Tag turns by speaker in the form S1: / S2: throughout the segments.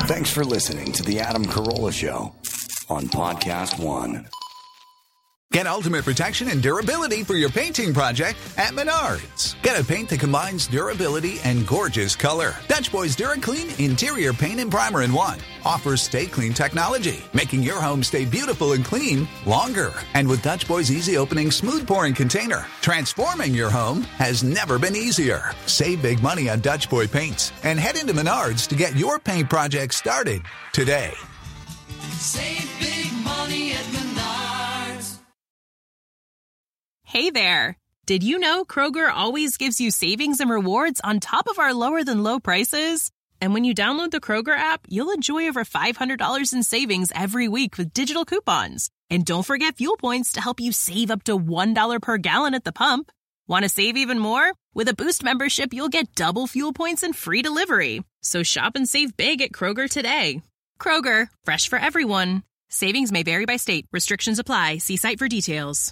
S1: Thanks for listening to The Adam Carolla Show on Podcast One.
S2: Get ultimate protection and durability for your painting project at Menards. Get a paint that combines durability and gorgeous color. Dutch Boys DuraClean Interior Paint and Primer in One offers Stay Clean technology, making your home stay beautiful and clean longer. And with Dutch Boys Easy Opening Smooth Pouring Container, transforming your home has never been easier. Save big money on Dutch Boy paints and head into Menards to get your paint project started today.
S3: Save big money at Menards.
S4: Hey there! Did you know Kroger always gives you savings and rewards on top of our lower-than-low prices? And when you download the Kroger app, you'll enjoy over $500 in savings every week with digital coupons. And don't forget fuel points to help you save up to $1 per gallon at the pump. Want to save even more? With a Boost membership, you'll get double fuel points and free delivery. So shop and save big at Kroger today. Kroger, fresh for everyone. Savings may vary by state. Restrictions apply. See site for details.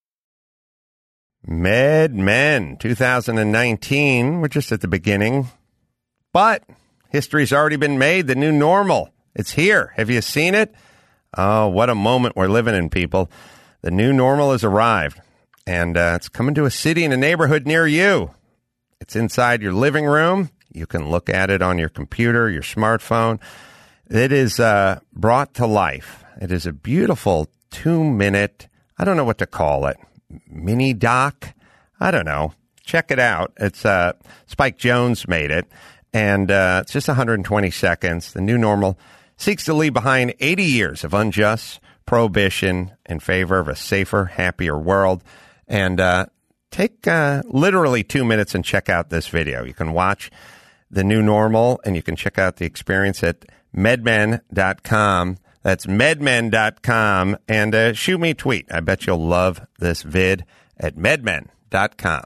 S5: MedMen 2019. We're just at the beginning. But history's already been made. The new normal. It's here. Have you seen it? Oh, what a moment we're living in, people. The new normal has arrived. And it's coming to a city and a neighborhood near you. It's inside your living room. You can look at it on your computer, your smartphone. It is brought to life. It is a beautiful 2-minute, I don't know what to call it, mini doc. I don't know. Check it out. It's Spike Jonze made it, and it's just 120 seconds. The new normal seeks to leave behind 80 years of unjust prohibition in favor of a safer, happier world. And take literally 2 minutes and check out this video. You can watch the new normal, and you can check out the experience at medmen.com. That's medmen.com. And shoot me a tweet. I bet you'll love this vid at medmen.com.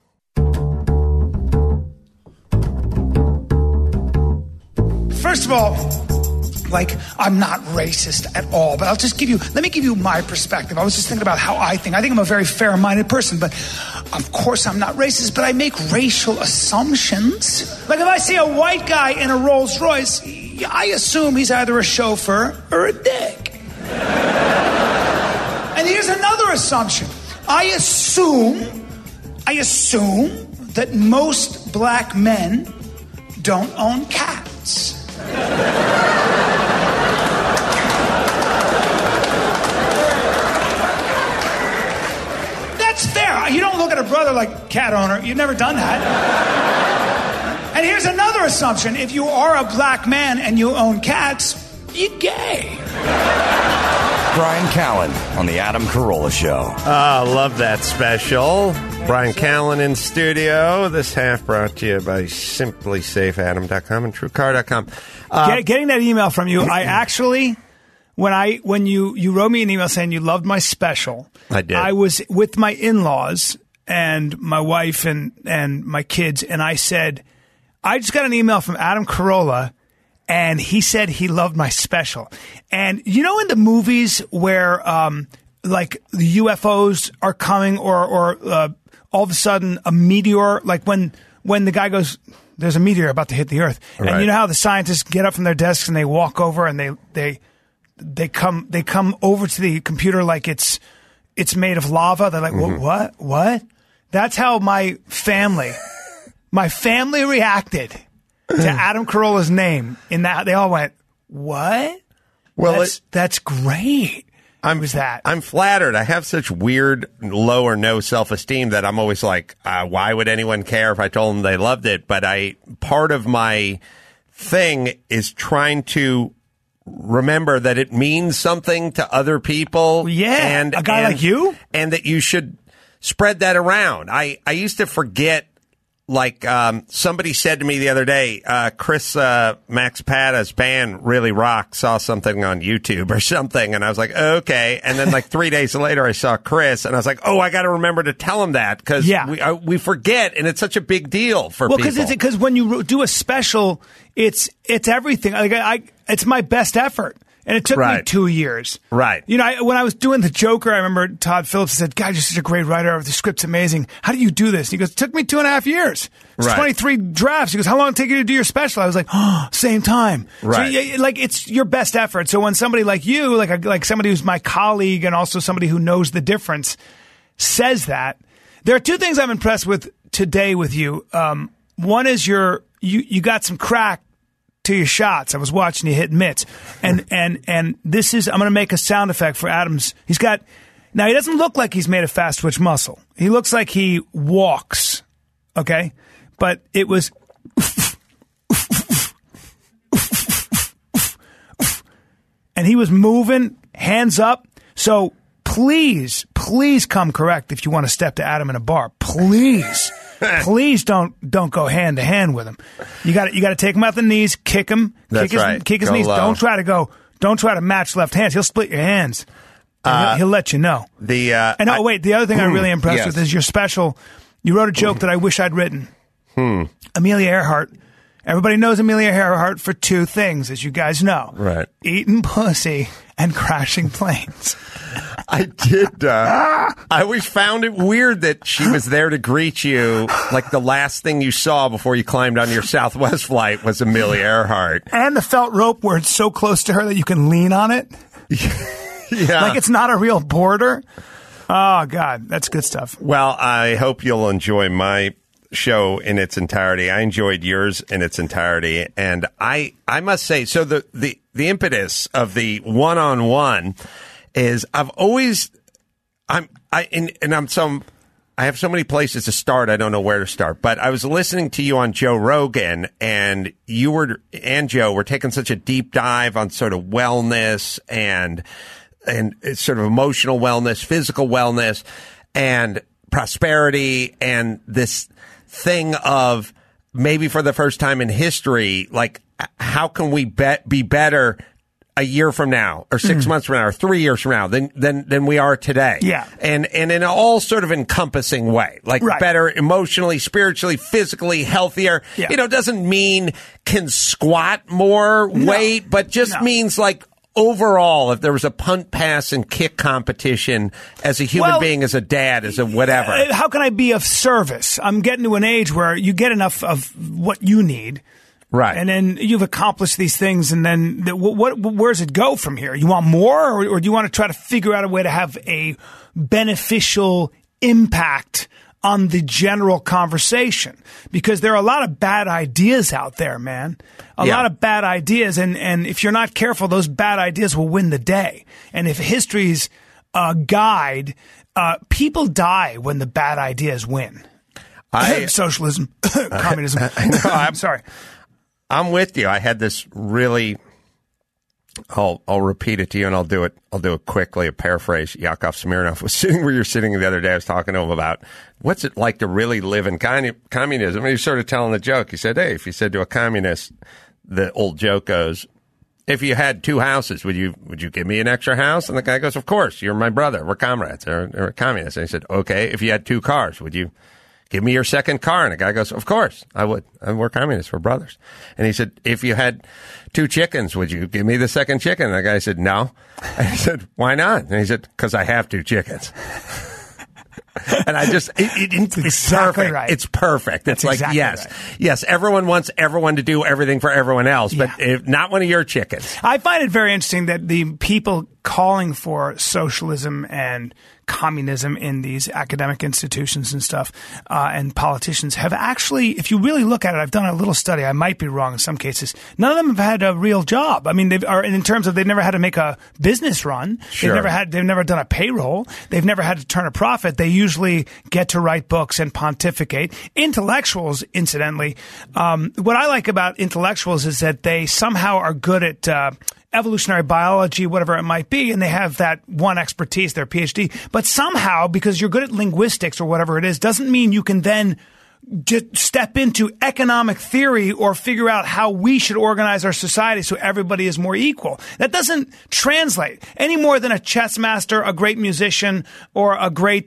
S6: First of all, I'm not racist at all, but let me give you my perspective. I was just thinking about how I think. I think I'm a very fair-minded person, but of course I'm not racist, but I make racial assumptions. Like if I see a white guy in a Rolls Royce, I assume he's either a chauffeur or a dick. And here's another assumption. I assume that most black men don't own cats. That's fair. You don't look at a brother like cat owner. You've never done that. And here's another assumption. If you are a black man and you own cats, you're gay.
S1: Brian Callen on The Adam Carolla Show.
S5: Love that special. Brian Callen in studio. This half brought to you by SimplySafeAdam.com and TrueCar.com.
S6: Getting that email from you, I actually, when you wrote me an email saying you loved my special,
S5: I did.
S6: I was with my in-laws and my wife and my kids, and I said, I just got an email from Adam Carolla, and he said he loved my special. And you know in the movies where the UFOs are coming or all of a sudden a meteor, like when the guy goes, there's a meteor about to hit the earth. Right. And you know how the scientists get up from their desks and they walk over and they come over to the computer like it's made of lava. They're like, mm-hmm. What? That's how my family reacted to Adam Carolla's name in that. They all went, what? Well, that's great. I'm
S5: flattered. I have such weird low or no self-esteem that I'm always like, why would anyone care if I told them they loved it? But part of my thing is trying to remember that it means something to other people.
S6: Yeah, and a guy like you?
S5: And that you should spread that around. I used to forget. Like somebody said to me the other day, Chris Max Pata's band really rocks, saw something on YouTube or something. And I was like, okay. And then 3 days later, I saw Chris and I was like, oh, I got to remember to tell him that because we forget. And it's such a big deal for people.
S6: Well, because when you do a special, it's everything. It's my best effort. And it took me 2 years.
S5: Right.
S6: You know, when I was doing The Joker, I remember Todd Phillips said, God, you're such a great writer. The script's amazing. How do you do this? And he goes, it took me 2.5 years. It's 23 drafts. He goes, how long did it take you to do your special? I was like, oh, same time.
S5: Right.
S6: So, like, it's your best effort. So when somebody like you, like somebody who's my colleague and also somebody who knows the difference says that, there are two things I'm impressed with today with you. One is you got some crack to your shots. I was watching you hit mitts. And this is, I'm going to make a sound effect for Adams. Now he doesn't look like he's made a fast twitch muscle. He looks like he walks. Okay? But it was and he was moving, hands up. So please come correct if you want to step to Adam in a bar. Please. Please don't go hand to hand with him. You got to take him out the knees, kick him, kick his knees.
S5: Low.
S6: Don't try to match left hands. He'll split your hands. He'll let you know. The other thing I'm really impressed with is your special. You wrote a joke that I wish I'd written. Amelia Earhart. Everybody knows Amelia Earhart for two things, as you guys know.
S5: Right.
S6: Eating pussy and crashing planes.
S5: I did. I always found it weird that she was there to greet you. Like the last thing you saw before you climbed on your Southwest flight was Amelia Earhart.
S6: And the felt rope where it's so close to her that you can lean on it.
S5: Yeah.
S6: Like it's not a real border. Oh, God. That's good stuff.
S5: Well, I hope you'll enjoy my show in its entirety. I enjoyed yours in its entirety. And I must say, so the impetus of the one-on-one is I have so many places to start. I don't know where to start, but I was listening to you on Joe Rogan and Joe were taking such a deep dive on sort of wellness and sort of emotional wellness, physical wellness and prosperity and this thing of maybe for the first time in history, like how can we be better a year from now or 6 months from now or 3 years from now than we are today.
S6: Yeah.
S5: And in an all sort of encompassing way, like better emotionally, spiritually, physically, healthier.
S6: Yeah.
S5: You know, doesn't mean can squat more weight, but just means like overall, if there was a punt, pass, and kick competition as a human being, as a dad, as a whatever.
S6: How can I be of service? I'm getting to an age where you get enough of what you need.
S5: Right.
S6: And then you've accomplished these things, and then where does it go from here? You want more, or do you want to try to figure out a way to have a beneficial impact on the general conversation? Because there are a lot of bad ideas out there, man. A lot of bad ideas, and if you're not careful, those bad ideas will win the day. And if history's a guide, people die when the bad ideas win. Socialism, communism. I'm sorry.
S5: I'm with you. I had this really. I'll repeat it to you, and I'll do it quickly. A paraphrase. Yakov Smirnoff was sitting where you're sitting the other day. I was talking to him about what's it like to really live in communism. And he was sort of telling the joke. He said, "Hey, if you said to a communist, the old joke goes, if you had two houses, would you give me an extra house?" And the guy goes, "Of course. You're my brother. We're comrades. Or communists." And he said, "Okay, if you had two cars, would you give me your second car?" And the guy goes, "Of course, I would. We're communists. We're brothers." And he said, "If you had two chickens, would you give me the second chicken?" And the guy said, "No." And he said, "Why not?" And he said, "Because I have two chickons." And I just, it's
S6: exactly
S5: perfect.
S6: Right.
S5: It's perfect. It's like,
S6: exactly
S5: yes, everyone wants everyone to do everything for everyone else, but if not one of your chickens.
S6: I find it very interesting that the people calling for socialism and communism in these academic institutions and stuff, and politicians have actually, if you really look at it, I've done a little study, I might be wrong in some cases, none of them have had a real job. I mean, in terms of they've never had to make a business run.
S5: Sure.
S6: They've never done a payroll. They've never had to turn a profit. They usually get to write books and pontificate. Intellectuals, incidentally, what I like about intellectuals is that they somehow are good at, evolutionary biology, whatever it might be, and they have that one expertise, their PhD. But somehow, because you're good at linguistics or whatever it is, doesn't mean you can then just step into economic theory or figure out how we should organize our society so everybody is more equal. That doesn't translate any more than a chess master, a great musician, or a great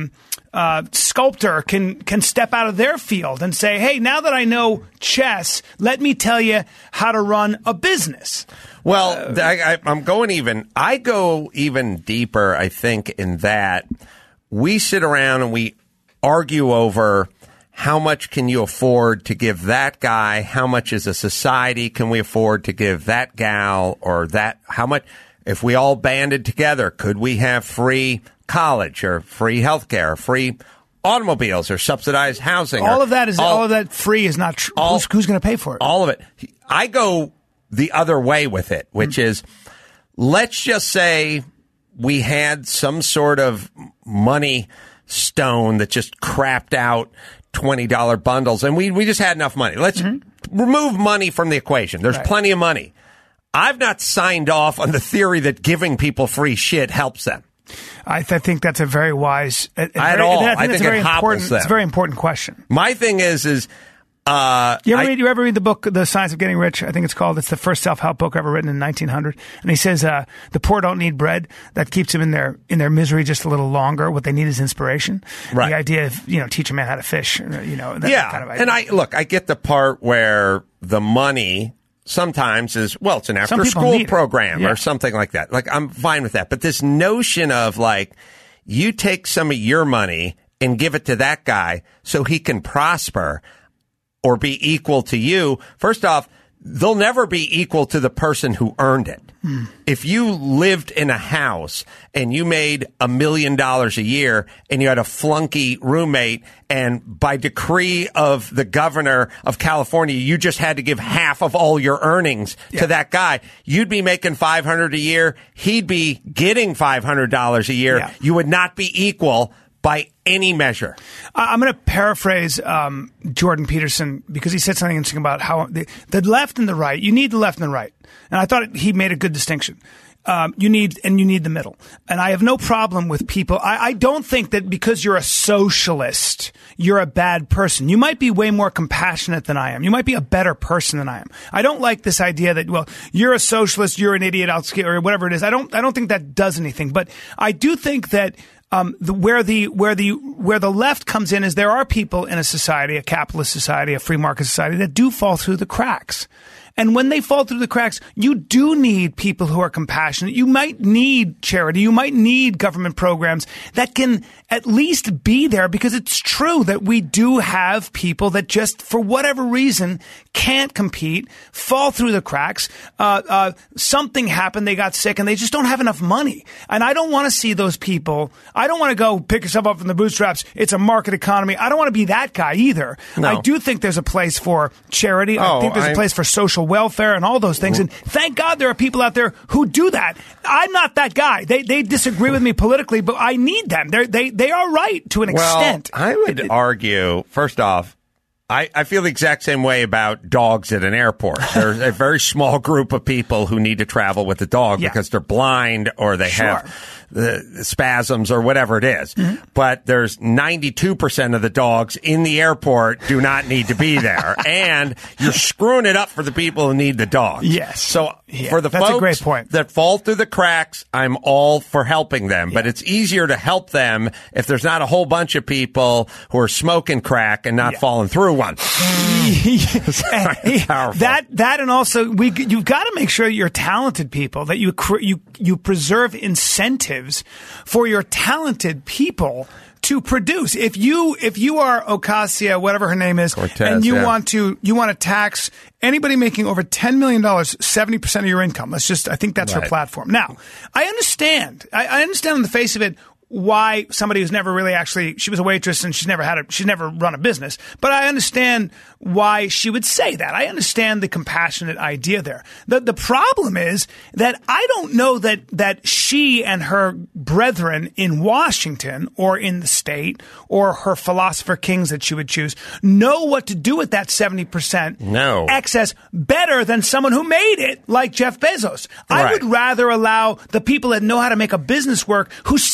S6: sculptor can step out of their field and say, hey, now that I know chess, let me tell you how to run a business.
S5: Well, I go even deeper, I think, in that we sit around and we argue over how much can you afford to give that guy, how much as a society can we afford to give that gal or that, how much, if we all banded together, could we have free college or free healthcare, free automobiles or subsidized housing?
S6: All of that free is not true. Who's going to pay for it?
S5: All of it. I go the other way with it, which is, let's just say we had some sort of money stone that just crapped out $20 bundles and we just had enough money. Let's remove money from the equation. There's plenty of money. I've not signed off on the theory that giving people free shit helps them.
S6: I think that's a very wise.
S5: I think it hopples them.
S6: It's a very important question.
S5: My thing is
S6: you ever read the book The Science of Getting Rich? I think it's called. It's the first self-help book ever written in 1900. And he says the poor don't need bread. That keeps them in their misery just a little longer. What they need is inspiration.
S5: Right.
S6: The idea of teach a man how to fish. That kind of idea.
S5: And I get the part where the money sometimes is, well, it's an after-school program or something like that. Like, I'm fine with that. But this notion of, like, you take some of your money and give it to that guy so he can prosper or be equal to you. First off, they'll never be equal to the person who earned it. If you lived in a house and you made $1 million a year and you had a flunky roommate and by decree of the governor of California, you just had to give half of all your earnings to that guy, you'd be making $500 a year. He'd be getting $500 a year. Yeah. You would not be equal by any measure.
S6: I'm going to paraphrase Jordan Peterson because he said something interesting about how the left and the right, you need the left and the right. And I thought he made a good distinction. You need the middle. And I have no problem with people. I don't think that because you're a socialist, you're a bad person. You might be way more compassionate than I am. You might be a better person than I am. I don't like this idea that, well, you're a socialist, you're an idiot, or whatever it is. I don't think that does anything. But I do think that where the left comes in is there are people in a society, a capitalist society, a free market society, that do fall through the cracks. And when they fall through the cracks, you do need people who are compassionate. You might need charity. You might need government programs that can at least be there, because it's true that we do have people that just, for whatever reason, can't compete, fall through the cracks. Something happened, they got sick, and they just don't have enough money. And I don't want to see those people. I don't want to go pick yourself up from the bootstraps. It's a market economy. I don't want to be that guy either. No. I do think there's a place for charity. I think there's a place for social welfare and all those things. And thank God there are people out there who do that. I'm not that guy. They disagree with me politically, but I need them. They are right to an extent.
S5: I would argue, first off, I feel the exact same way about dogs at an airport. There's a very small group of people who need to travel with a dog because they're blind or they have the spasms or whatever it is. Mm-hmm. But there's 92% of the dogs in the airport do not need to be there. And you're screwing it up for the people who need the dogs.
S6: Yes.
S5: So for the folks that fall through the cracks, I'm all for helping them. Yeah. But it's easier to help them if there's not a whole bunch of people who are smoking crack and not falling through one.
S6: that and also you've got to make sure you're talented people, that you preserve incentives for your talented people to produce. If you are Ocasio, whatever her name is,
S5: Cortez,
S6: and you want to tax anybody making over $10 million, 70% of your income. I think that's her platform. Now, I understand on the face of it why somebody who's never really she was a waitress and she's never run a business. But I understand why she would say that. I understand the compassionate idea there. The problem is that I don't know that she and her brethren in Washington or in the state or her philosopher kings that she would choose know what to do with that 70% excess better than someone who made it like Jeff Bezos. I would rather allow the people that know how to make a business work, who seem to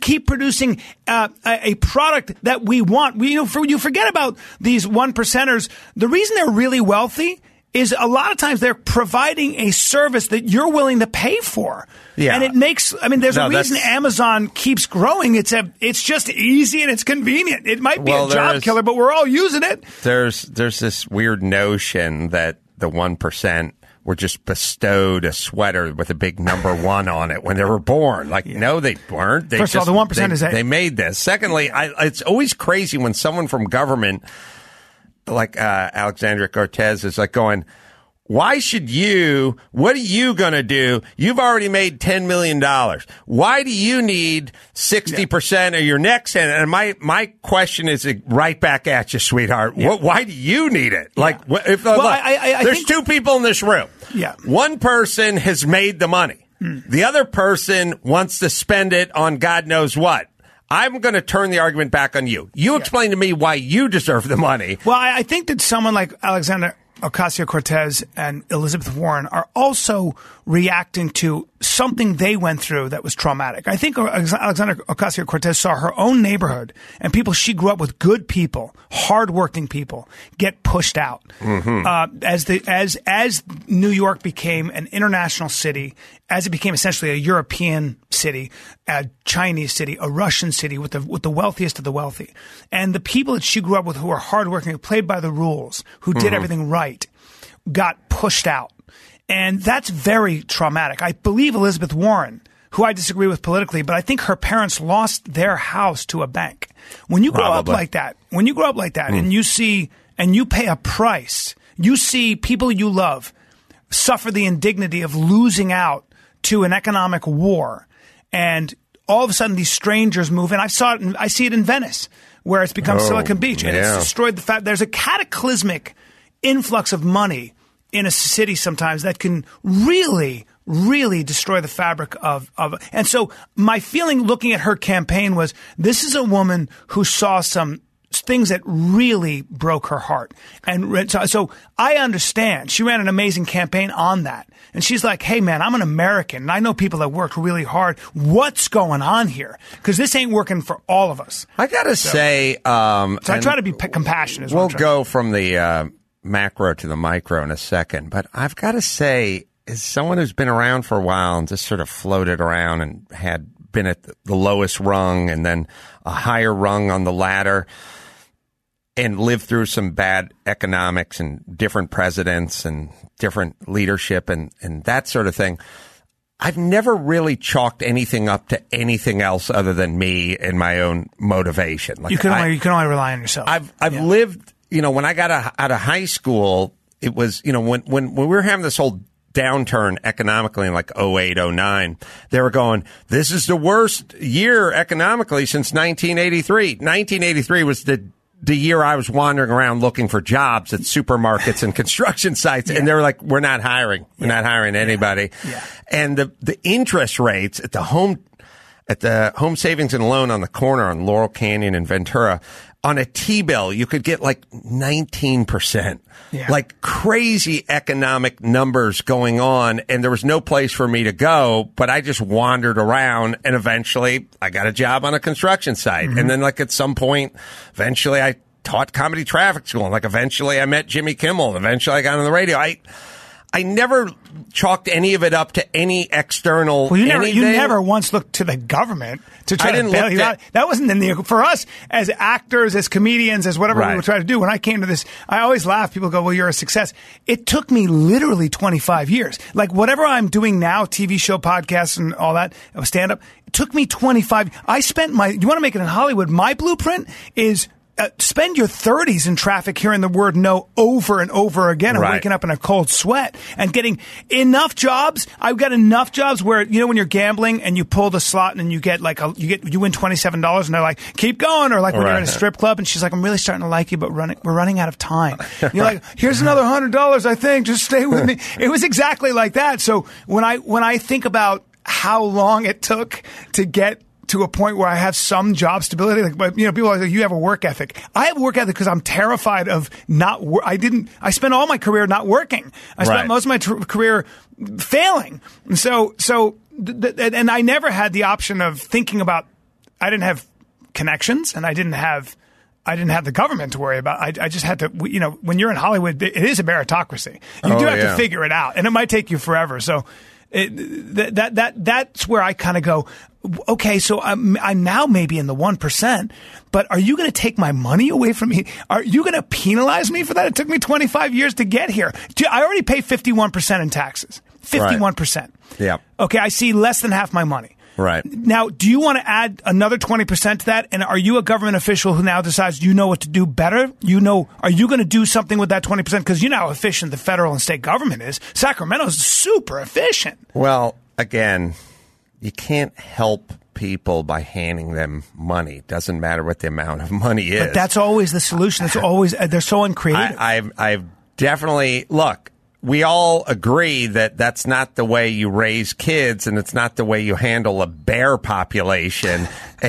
S6: keep producing a product that we want. You forget about these 1%ers. The reason they're really wealthy is a lot of times they're providing a service that you're willing to pay for.
S5: Yeah.
S6: And it makes, there's a reason Amazon keeps growing. It's just easy and it's convenient. It might be a job killer, but we're all using it.
S5: There's this weird notion that the 1% were just bestowed a sweater with a big number 1 on it when they were born. No, they weren't.
S6: First of all, the 1% is
S5: they made this. Secondly, it's always crazy when someone from government, like Alexandria Cortez, is like going, what are you going to do? You've already made $10 million. Why do you need 60% of your next? And my question is right back at you, sweetheart. Yeah. Why do you need it? There's 2 people in this room.
S6: Yeah.
S5: One person has made the money. The other person wants to spend it on God knows what. I'm going to turn the argument back on you. You explain to me why you deserve the money.
S6: Well, I think that someone like Alexandria Ocasio-Cortez and Elizabeth Warren are also reacting to something they went through that was traumatic. I think Alexandria Ocasio-Cortez saw her own neighborhood and people she grew up with, good people, hardworking people, get pushed out. As New York became an international city, as it became essentially a European city, a Chinese city, a Russian city with the wealthiest of the wealthy, and the people that she grew up with who were hardworking, who played by the rules, who did everything right, got pushed out. And that's very traumatic. I believe Elizabeth Warren, who I disagree with politically, but I think her parents lost their house to a bank. When you grow up like that, and you see, and you pay a price, you see people you love suffer the indignity of losing out to an economic war. And all of a sudden these strangers move in. I see it in Venice, where it's become Silicon Beach, and it's destroyed the fact there's a cataclysmic influx of money in a city sometimes that can really, really destroy the fabric of. And so my feeling looking at her campaign was, this is a woman who saw some things that really broke her heart. And so I understand. She ran an amazing campaign on that. And she's like, hey, man, I'm an American, and I know people that worked really hard. What's going on here? Because this ain't working for all of us.
S5: I got to say... so
S6: I try to be compassionate.
S5: We'll go from the macro to the micro in a second. But I've got to say, as someone who's been around for a while and just sort of floated around and had been at the lowest rung and then a higher rung on the ladder and lived through some bad economics and different presidents and different leadership and that sort of thing, I've never really chalked anything up to anything else other than me and my own motivation.
S6: You can only rely on yourself.
S5: I've lived, when I got out of high school, it was, when we were having this whole downturn economically in like 08, 09, they were going, this is the worst year economically since 1983. 1983 was the year I was wandering around looking for jobs at supermarkets and construction sites, and they were like, we're not hiring. We're not hiring anybody. Yeah. And the interest rates at the home savings and loan on the corner on Laurel Canyon and Ventura, on a T-bill, you could get like 19%. Yeah. Like crazy economic numbers going on, and there was no place for me to go, but I just wandered around, and eventually I got a job on a construction site. Mm-hmm. And then like at some point, eventually I taught comedy traffic school, and like eventually I met Jimmy Kimmel, and eventually I got on the radio. I never chalked any of it up to any external.
S6: Well, you never once looked to the government to try to bail you out. That wasn't for us as actors, as comedians, as whatever we would try to do. When I came to this, I always laugh. People go, "Well, you're a success." It took me literally 25 years. Like whatever I'm doing now, TV show, podcasts, and all that, stand up. It took me 25. I spent you want to make it in Hollywood? My blueprint is. Spend your 30s in traffic hearing the word no over and over again and waking up in a cold sweat and getting enough jobs. I've got enough jobs where, when you're gambling and you pull the slot and you get you win $27 and they're like, keep going. Or like when you're in a strip club and she's like, I'm really starting to like you, but we're running out of time. You're like, here's another $100, I think. Just stay with me. It was exactly like that. So when I think about how long it took to get to a point where I have some job stability. People are like, you have a work ethic. I have a work ethic because I'm terrified of I spent all my career not working. I spent most of my career failing. And so, and I never had the option of thinking about, didn't have connections, and I didn't have the government to worry about. I just had to, when you're in Hollywood, it is a meritocracy. You do have to figure it out, and it might take you forever. So that's where I kind of go, okay, so I'm now maybe in the 1%, but are you going to take my money away from me? Are you going to penalize me for that? It took me 25 years to get here. I already pay 51% in taxes. 51%. Right.
S5: Yeah.
S6: Okay, I see less than half my money.
S5: Right.
S6: Now, do you want to add another 20% to that? And are you a government official who now decides you know what to do better? Are you going to do something with that 20%? Because you know how efficient the federal and state government is. Sacramento is super efficient.
S5: Well, again, you can't help people by handing them money. Doesn't matter what the amount of money is.
S6: But that's always the solution. It's always, they're so uncreative.
S5: I've definitely, look, we all agree that that's not the way you raise kids, and it's not the way you handle a bear population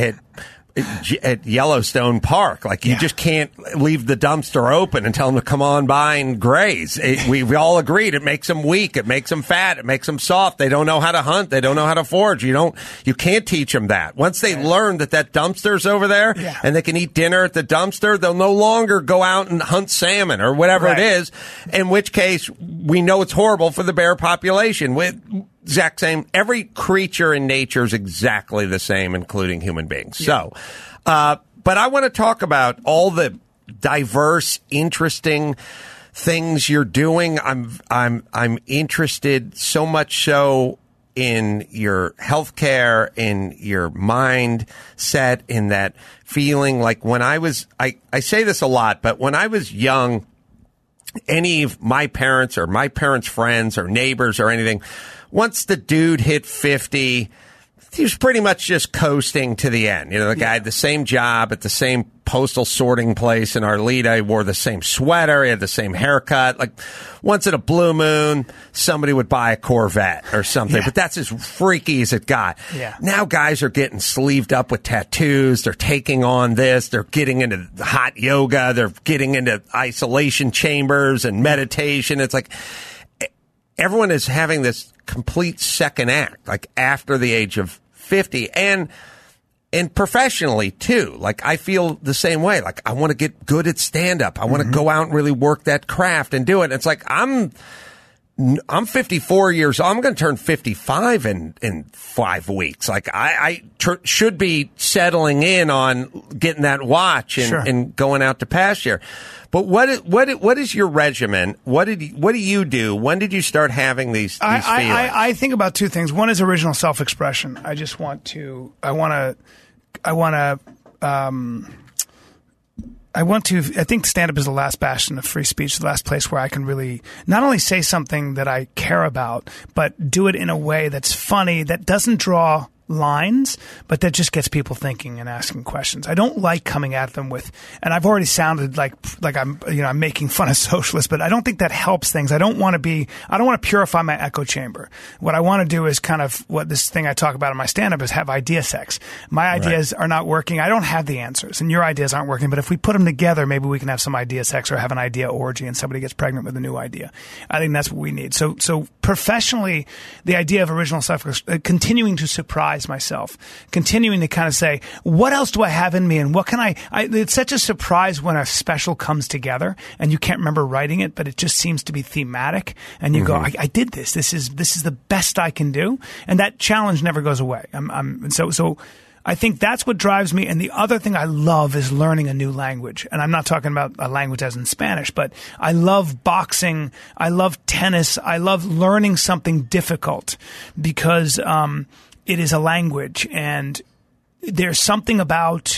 S5: at Yellowstone Park. Like, you just can't leave the dumpster open and tell them to come on by and graze. We all agreed it makes them weak. It makes them fat. It makes them soft. They don't know how to hunt. They don't know how to forage. You can't teach them that. Once they learn that dumpster's over there and they can eat dinner at the dumpster, they'll no longer go out and hunt salmon or whatever it is, in which case we know it's horrible for the bear population. Exact same. Every creature in nature is exactly the same, including human beings. So, but I want to talk about all the diverse, interesting things you're doing. I'm interested so much so in your healthcare, in your mindset, in that feeling like when I say this a lot, but when I was young, any of my parents or my parents' friends or neighbors or anything, once the dude hit 50, he was pretty much just coasting to the end. The guy had the same job at the same postal sorting place in Arleta. He wore the same sweater. He had the same haircut. Like, once in a blue moon, somebody would buy a Corvette or something. But that's as freaky as it got.
S6: Yeah.
S5: Now guys are getting sleeved up with tattoos. They're taking on this. They're getting into hot yoga. They're getting into isolation chambers and meditation. It's like everyone is having this complete second act, like after the age of 50, and professionally too. Like, I feel the same way. Like, I want to get good at stand up. I want to go out and really work that craft and do it. It's like, I'm 54 years old. I'm going to turn 55 in 5 weeks. Like, I should be settling in on getting that watch and going out to pasture. But what is your regimen? What do you do? When did you start having these feelings?
S6: I think about two things. One is original self-expression. I think stand-up is the last bastion of free speech, the last place where I can really not only say something that I care about, but do it in a way that's funny, that doesn't draw lines, but that just gets people thinking and asking questions. I don't like coming at them with, and I've already sounded like I'm making fun of socialists, but I don't think that helps things. I don't want to purify my echo chamber. What I want to do is kind of what this thing I talk about in my stand-up is have idea sex. My ideas are not working. I don't have the answers, and your ideas aren't working, but if we put them together, maybe we can have some idea sex or have an idea orgy and somebody gets pregnant with a new idea. I think that's what we need. So professionally, the idea of original self, continuing to surprise myself, continuing to kind of say, what else do I have in me, and what can I it's such a surprise when a special comes together and you can't remember writing it, but it just seems to be thematic, and you go, I did this. This is the best I can do, and that challenge never goes away. So I think that's what drives me. And the other thing I love is learning a new language. And I'm not talking about a language as in Spanish, but I love boxing. I love tennis. I love learning something difficult because it is a language. And there's something about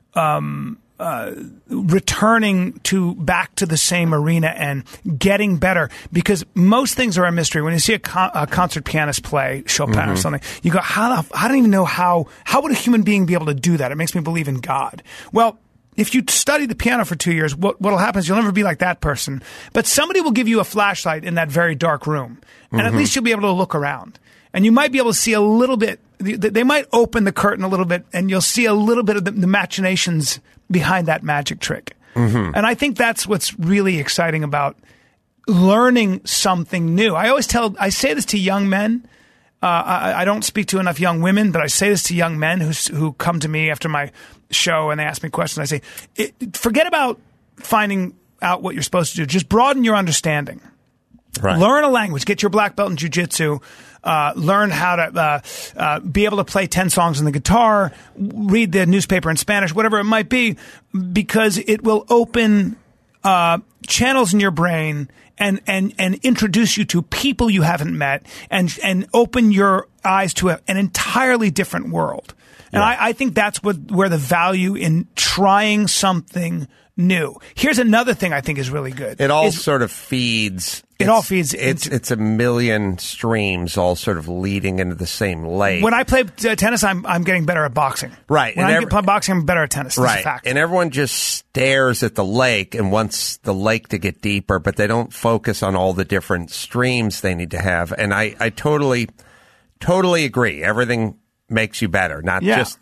S6: returning back to the same arena and getting better, because most things are a mystery. When you see a concert pianist play Chopin or something, you go, I don't even know how would a human being be able to do that? It makes me believe in God. Well, if you study the piano for 2 years, what'll happen is you'll never be like that person. But somebody will give you a flashlight in that very dark room, and at least you'll be able to look around. And you might be able to see a little bit. They might open the curtain a little bit, and you'll see a little bit of the machinations behind that magic trick. And I think that's what's really exciting about learning something new. I say this to young men. I don't speak to enough young women, but I say this to young men who come to me after my show and they ask me questions. I say, forget about finding out what you're supposed to do. Just broaden your understanding.
S5: Right.
S6: Learn a language. Get your black belt in jiu-jitsu. Learn how to be able to play 10 songs on the guitar. Read the newspaper in Spanish, whatever it might be, because it will open channels in your brain and introduce you to people you haven't met and open your eyes to an entirely different world. And I think that's where the value in trying something new. Here's another thing I think is really good.
S5: It all sort of feeds.
S6: It all feeds.
S5: It's a million streams all sort of leading into the same lake.
S6: When I play tennis, I'm getting better at boxing.
S5: Right.
S6: When I play boxing, I'm better at tennis. That's a fact.
S5: And everyone just stares at the lake and wants the lake to get deeper, but they don't focus on all the different streams they need to have. And I totally agree. Everything makes you better, not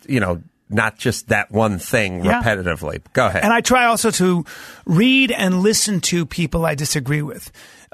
S5: just that one thing repetitively. Go ahead.
S6: And I try also to read and listen to people I disagree with.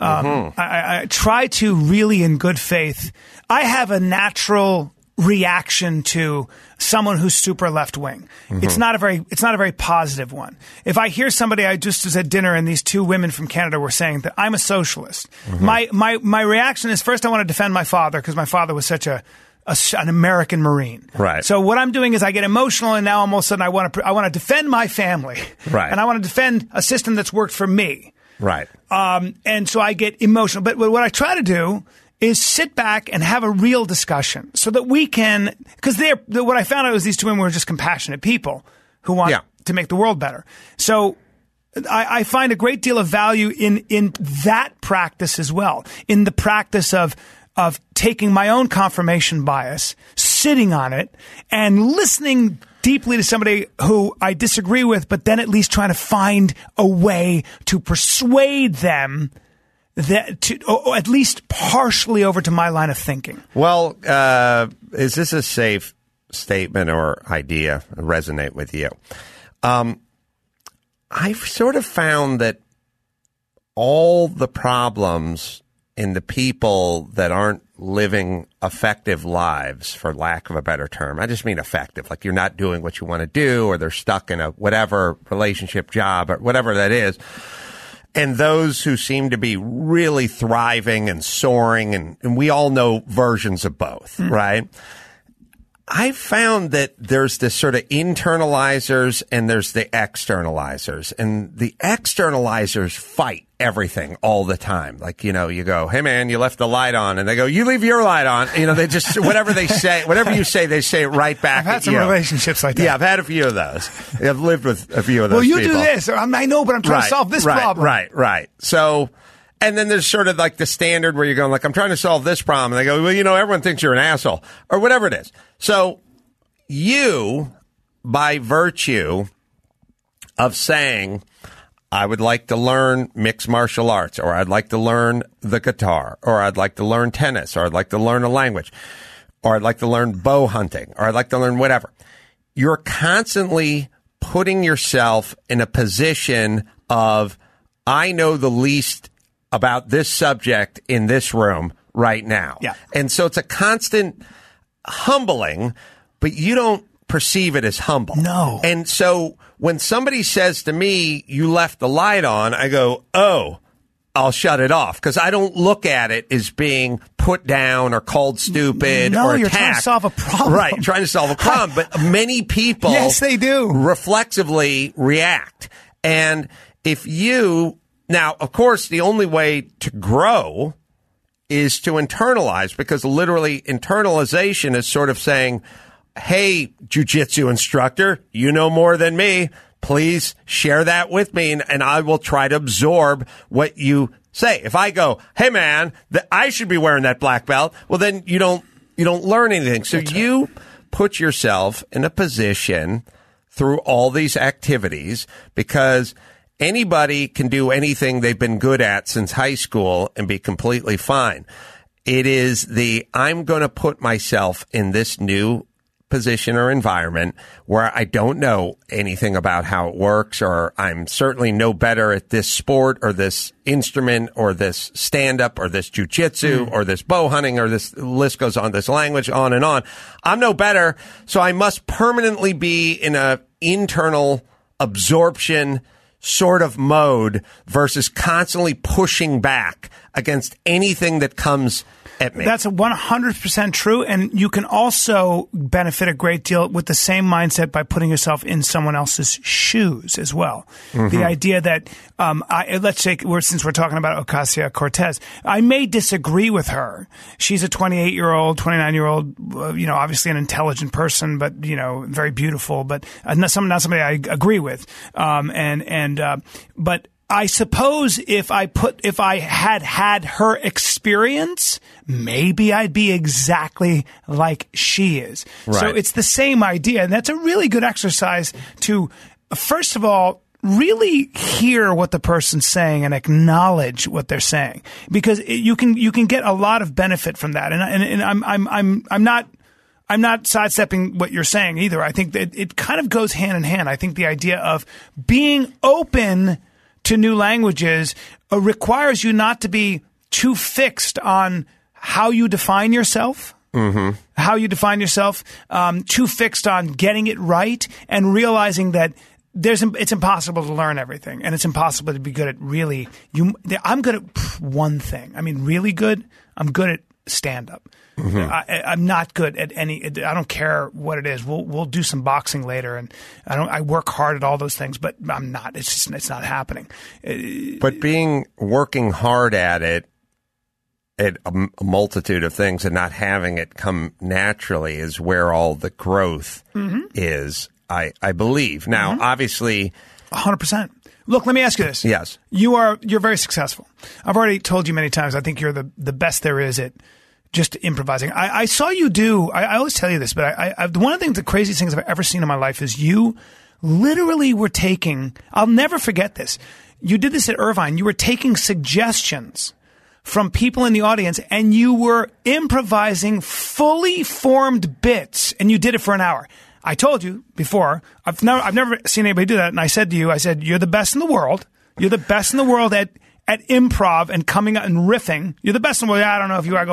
S6: I try to really, in good faith, I have a natural reaction to someone who's super left wing. It's not a very positive one. If I hear somebody, I just was at dinner and these two women from Canada were saying that I'm a socialist. My reaction is, first I want to defend my father because my father was such an American Marine.
S5: Right.
S6: So what I'm doing is I get emotional, and now all of a sudden I want to defend my family.
S5: Right.
S6: And I want to defend a system that's worked for me.
S5: Right.
S6: And so I get emotional. But what I try to do is sit back and have a real discussion so that we can, because what I found out was these two women were just compassionate people who want to make the world better. So I find a great deal of value in that practice as well, in the practice of taking my own confirmation bias, sitting on it, and listening deeply to somebody who I disagree with, but then at least trying to find a way to persuade them or at least partially over to my line of thinking.
S5: Well, is this a safe statement or idea resonate with you? I've sort of found that all the problems in the people that aren't living effective lives, for lack of a better term. I just mean effective, like you're not doing what you want to do, or they're stuck in a whatever relationship, job, or whatever that is. And those who seem to be really thriving and soaring, and we all know versions of both, right? I found that there's this sort of internalizers and there's the externalizers. And the externalizers fight everything all the time. Like, you go, hey man, you left the light on. And they go, you leave your light on. They just, whatever they say, whatever you say, they say it right back
S6: I've had some relationships like that.
S5: Yeah, I've had a few of those. I've lived with a few of those people.
S6: Well, you do this. I know, but I'm trying to solve this problem.
S5: Right. So, and then there's sort of like the standard where you're going like, I'm trying to solve this problem. And they go, well, everyone thinks you're an asshole or whatever it is. So you, by virtue of saying, I would like to learn mixed martial arts, or I'd like to learn the guitar, or I'd like to learn tennis, or I'd like to learn a language, or I'd like to learn bow hunting, or I'd like to learn whatever. You're constantly putting yourself in a position of, I know the least about this subject in this room right now.
S6: Yeah.
S5: And so it's a constant humbling, but you don't perceive it as humble.
S6: No.
S5: And so when somebody says to me, you left the light on, I go, oh, I'll shut it off, because I don't look at it as being put down or called stupid or attacked.
S6: You're trying to solve a problem.
S5: Right, trying to solve a problem. But many people
S6: yes, they do.
S5: reflexively react. And if now, of course, the only way to grow is to internalize, because literally internalization is sort of saying, hey, jiu-jitsu instructor, you know more than me. Please share that with me, and I will try to absorb what you say. If I go, hey, man, I should be wearing that black belt, well, then you don't learn anything. So you put yourself in a position through all these activities, because anybody can do anything they've been good at since high school and be completely fine. It is I'm going to put myself in this new position or environment where I don't know anything about how it works, or I'm certainly no better at this sport or this instrument or this stand-up or this jujitsu or this bow hunting or this list goes on, this language, on and on. I'm no better, so I must permanently be in a internal absorption sort of mode versus constantly pushing back against anything that comes at me.
S6: That's 100% true, and you can also benefit a great deal with the same mindset by putting yourself in someone else's shoes as well. The idea that, let's say, since we're talking about Ocasio-Cortez, I may disagree with her. She's a 28-year-old, 29-year-old, obviously an intelligent person, but, very beautiful, but not somebody I agree with. But I suppose if I had her experience, maybe I'd be exactly like she is.
S5: Right.
S6: So it's the same idea. And that's a really good exercise to, first of all, really hear what the person's saying and acknowledge what they're saying, because you can get a lot of benefit from that. And I'm not sidestepping what you're saying either. I think that it kind of goes hand in hand. I think the idea of being open to new languages requires you not to be too fixed on how you define yourself, too fixed on getting it right, and realizing that it's impossible to learn everything, and it's impossible to be good at really. I'm good at one thing. I mean, really good. I'm good at stand-up. I'm not good at any. I don't care what it is. We'll do some boxing later, and I work hard at all those things, but I'm not. It's not happening.
S5: But working hard at it, at a multitude of things, and not having it come naturally is where all the growth is. I believe. Now, obviously,
S6: 100%. Look, let me ask you this.
S5: Yes,
S6: you're very successful. I've already told you many times. I think you're the best there is at just improvising. I saw you do, I always tell you this, but one of the craziest things I've ever seen in my life is you literally were taking, I'll never forget this. You did this at Irvine. You were taking suggestions from people in the audience, and you were improvising fully formed bits, and you did it for an hour. I told you before, I've never seen anybody do that, and I said to you, you're the best in the world. You're the best in the world at improv and coming out and riffing. You're the best in the world. I don't know if you are.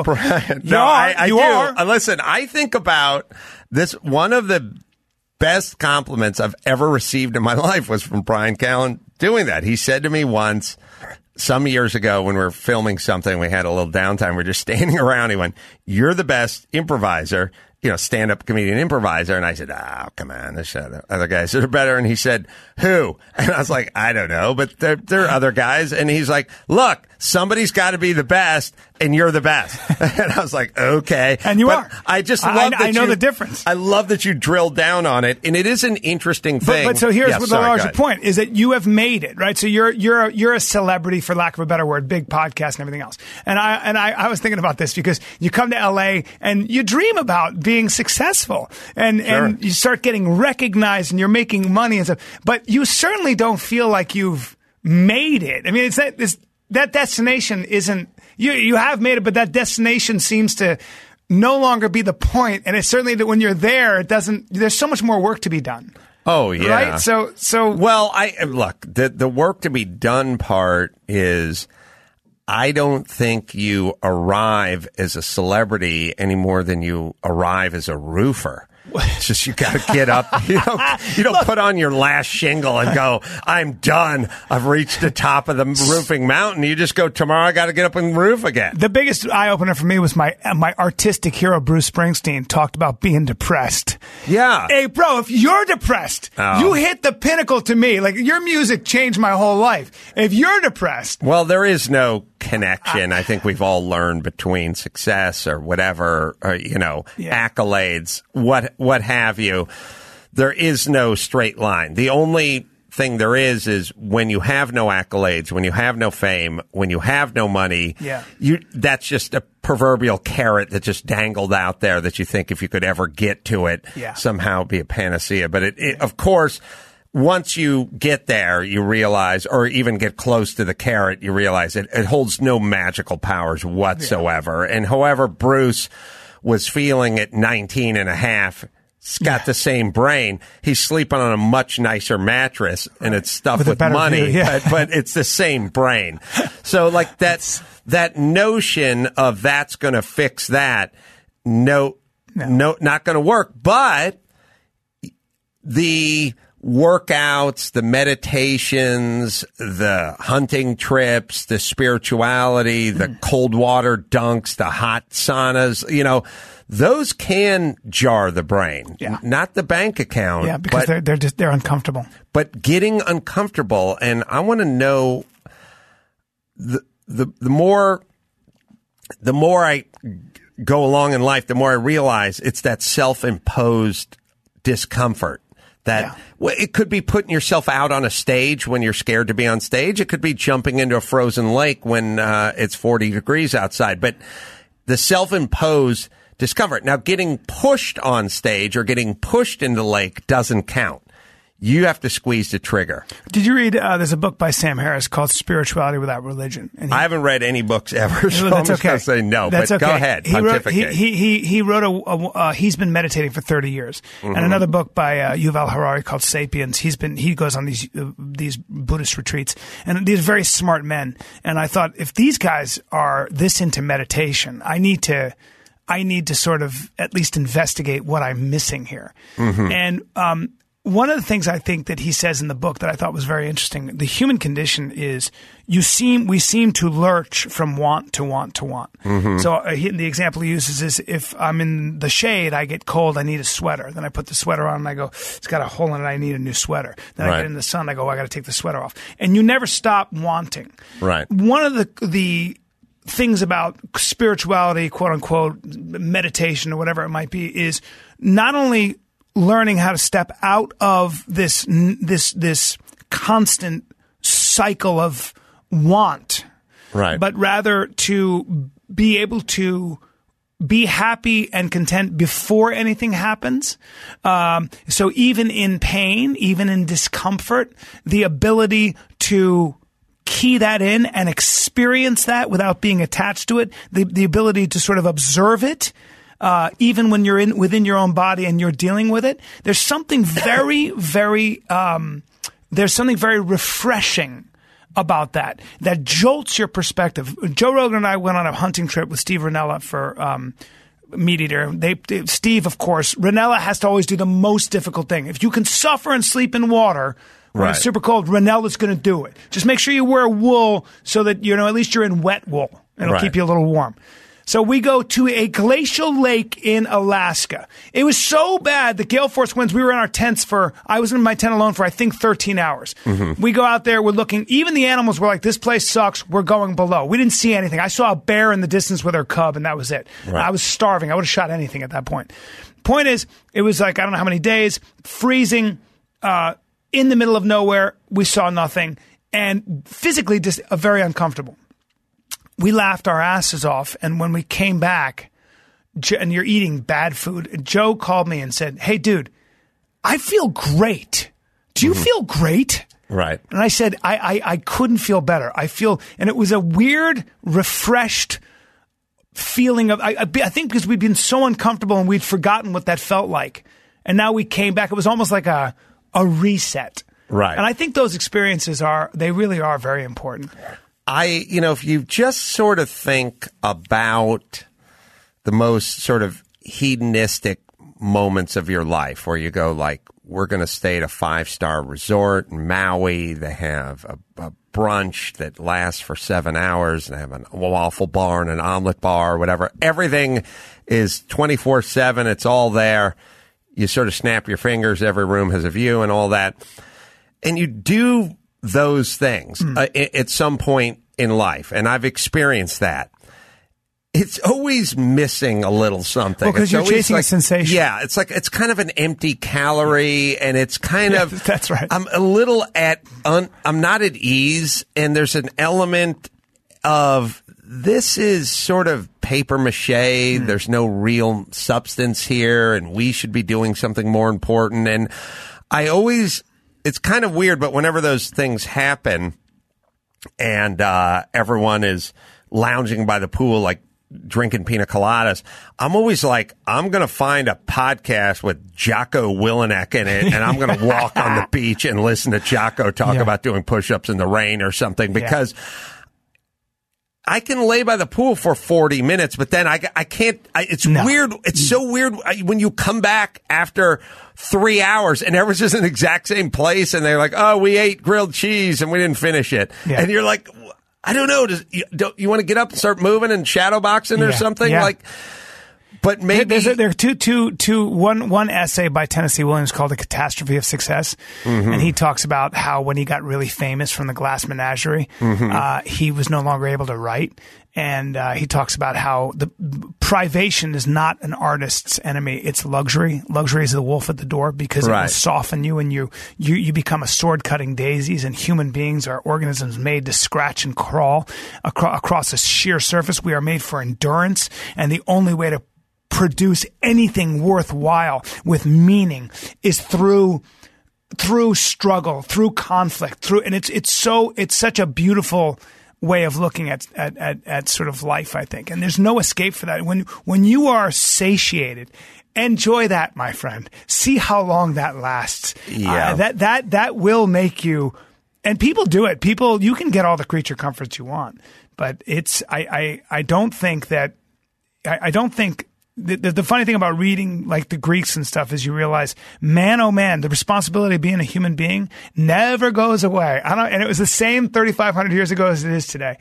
S5: I do. Listen, I think about this. One of the best compliments I've ever received in my life was from Brian Callen doing that. He said to me once, some years ago, when we were filming something, we had a little downtime. We're just standing around. He went, "You're the best improviser, stand-up comedian improviser." And I said, "Oh, come on, there's other guys that are better." And he said, "Who?" And I was like, "I don't know, but there are other guys." And he's like, "Look, somebody's got to be the best, and you're the best." And I was like, "Okay."
S6: And you are.
S5: I just love that
S6: I know the difference.
S5: I love that you drilled down on it, and it is an interesting thing.
S6: But so here's the larger point, is that you have made it, right? So you're a celebrity, for lack of a better word, big podcast and everything else. And I was thinking about this because you come to LA and you dream about being successful, and you start getting recognized, and you're making money and stuff, but you certainly don't feel like you've made it. I mean, that destination isn't, you have made it, but that destination seems to no longer be the point. And it's certainly that when you're there, there's so much more work to be done.
S5: Oh, yeah.
S6: Right? So
S5: well, look, the work to be done part is, I don't think you arrive as a celebrity any more than you arrive as a roofer. It's just, you got to get up. You don't put on your last shingle and go, "I'm done. I've reached the top of the roofing mountain." You just go, "Tomorrow I got to get up and roof again."
S6: The biggest eye opener for me was my artistic hero, Bruce Springsteen, talked about being depressed.
S5: Yeah.
S6: Hey, bro, if you're depressed, you hit the pinnacle to me. Like, your music changed my whole life. If you're depressed.
S5: Well, there is no connection. I think we've all learned between success or whatever, or, accolades, what have you. There is no straight line. The only thing there is when you have no accolades, when you have no fame, when you have no money, that's just a proverbial carrot that just dangled out there that you think if you could ever get to it, somehow be a panacea. But it of course, once you get there, you realize, or even get close to the carrot, you realize it holds no magical powers whatsoever. And however Bruce was feeling at 19 and a half, got the same brain. He's sleeping on a much nicer mattress, and it's stuffed with money,
S6: view,
S5: but it's the same brain. So, like, that notion of that's going to fix that, no, not going to work. But the workouts, the meditations, the hunting trips, the spirituality, the cold water dunks, the hot saunas, you know, those can jar the brain.
S6: Yeah. Not
S5: the bank account.
S6: Yeah, because they're uncomfortable.
S5: But getting uncomfortable, and I want to know the more I go along in life, the more I realize it's that self-imposed discomfort. It could be putting yourself out on a stage when you're scared to be on stage. It could be jumping into a frozen lake when it's 40 degrees outside. But the self-imposed discomfort. Now, getting pushed on stage or getting pushed into the lake doesn't count. You have to squeeze the trigger.
S6: Did you read, there's a book by Sam Harris called Spirituality Without Religion. And
S5: I haven't read any books ever, so I'm just going to say no.
S6: That's
S5: but
S6: okay.
S5: Go ahead,
S6: pontificate. He wrote he's been meditating for 30 years. Mm-hmm. And another book by Yuval Harari called Sapiens. He goes on these Buddhist retreats. And these very smart men. And I thought, if these guys are this into meditation, I need to sort of at least investigate what I'm missing here. Mm-hmm. And one of the things I think that he says in the book that I thought was very interesting, the human condition is we seem to lurch from want to want to want. Mm-hmm. So the example he uses is, if I'm in the shade, I get cold, I need a sweater. Then I put the sweater on and I go, it's got a hole in it, I need a new sweater. Then I get in the sun, I go, I got to take the sweater off. And you never stop wanting.
S5: Right.
S6: One of the things about spirituality, quote unquote, meditation or whatever it might be, is not only learning how to step out of this constant cycle of want,
S5: right?
S6: But rather to be able to be happy and content before anything happens. So even in pain, even in discomfort, the ability to key that in and experience that without being attached to it, the ability to sort of observe it, even when you're within your own body and you're dealing with it. There's something very, very, very refreshing about that jolts your perspective. Joe Rogan and I went on a hunting trip with Steve Rinella for Meat Eater. Steve, of course, Rinella has to always do the most difficult thing. If you can suffer and sleep in water when it's super cold, Rinella's going to do it. Just make sure you wear wool so that, at least you're in wet wool. It'll keep you a little warm. So we go to a glacial lake in Alaska. It was so bad, the gale force winds, we were in our tents I was in my tent alone for, I think, 13 hours. Mm-hmm. We go out there, we're looking, even the animals were like, this place sucks, we're going below. We didn't see anything. I saw a bear in the distance with her cub, and that was it. Right. I was starving. I would have shot anything at that point. Point is, it was like, I don't know how many days, freezing, in the middle of nowhere. We saw nothing, and physically just very uncomfortable. We laughed our asses off, and when we came back, and you're eating bad food, Joe called me and said, "Hey, dude, I feel great. Do you feel great?"
S5: Right.
S6: And I said, I couldn't feel better. And it was a weird, refreshed feeling of, I think because we'd been so uncomfortable and we'd forgotten what that felt like. And now we came back. It was almost like a reset.
S5: Right.
S6: And I think those experiences they really are very important.
S5: If you just sort of think about the most sort of hedonistic moments of your life where you go like, we're going to stay at a 5-star resort in Maui. They have a brunch that lasts for 7 hours. They have a waffle bar and an omelet bar or whatever. Everything is 24/7. It's all there. You sort of snap your fingers. Every room has a view and all that. And you do those things at some point in life, and I've experienced that. It's always missing a little something.
S6: Well, because you're chasing a sensation.
S5: Yeah, it's kind of an empty calorie, and it's kind of.
S6: That's right.
S5: I'm a little I'm not at ease, and there's an element of this is sort of paper mache. There's no real substance here, and we should be doing something more important. And it's kind of weird, but whenever those things happen and everyone is lounging by the pool, like drinking pina coladas, I'm always like, I'm going to find a podcast with Jocko Willink in it, and I'm going to walk on the beach and listen to Jocko talk about doing push-ups in the rain or something, because I can lay by the pool for 40 minutes, but then I can't. It's weird. It's so weird when you come back after 3 hours and everyone's just in the exact same place, and they're like, "Oh, we ate grilled cheese and we didn't finish it," and you're like, "I don't know. Do you want to get up and start moving and shadow boxing or something?" Like, but maybe
S6: there are one essay by Tennessee Williams called "The Catastrophe of Success," and he talks about how when he got really famous from the Glass Menagerie, he was no longer able to write, and he talks about how the privation is not an artist's enemy; it's luxury. Luxury is the wolf at the door, because it will soften you, and you become a sword cutting daisies. And human beings are organisms made to scratch and crawl across a sheer surface. We are made for endurance, and the only way to produce anything worthwhile with meaning is through struggle, through conflict, and it's such a beautiful way of looking at sort of life, I think. And there's no escape for that. When you are satiated, enjoy that, my friend. See how long that lasts. That will make you, and people do it. You can get all the creature comforts you want, but I don't think that the funny thing about reading like the Greeks and stuff is you realize, man, oh man, the responsibility of being a human being never goes away. And it was the same 3,500 years ago as it is today.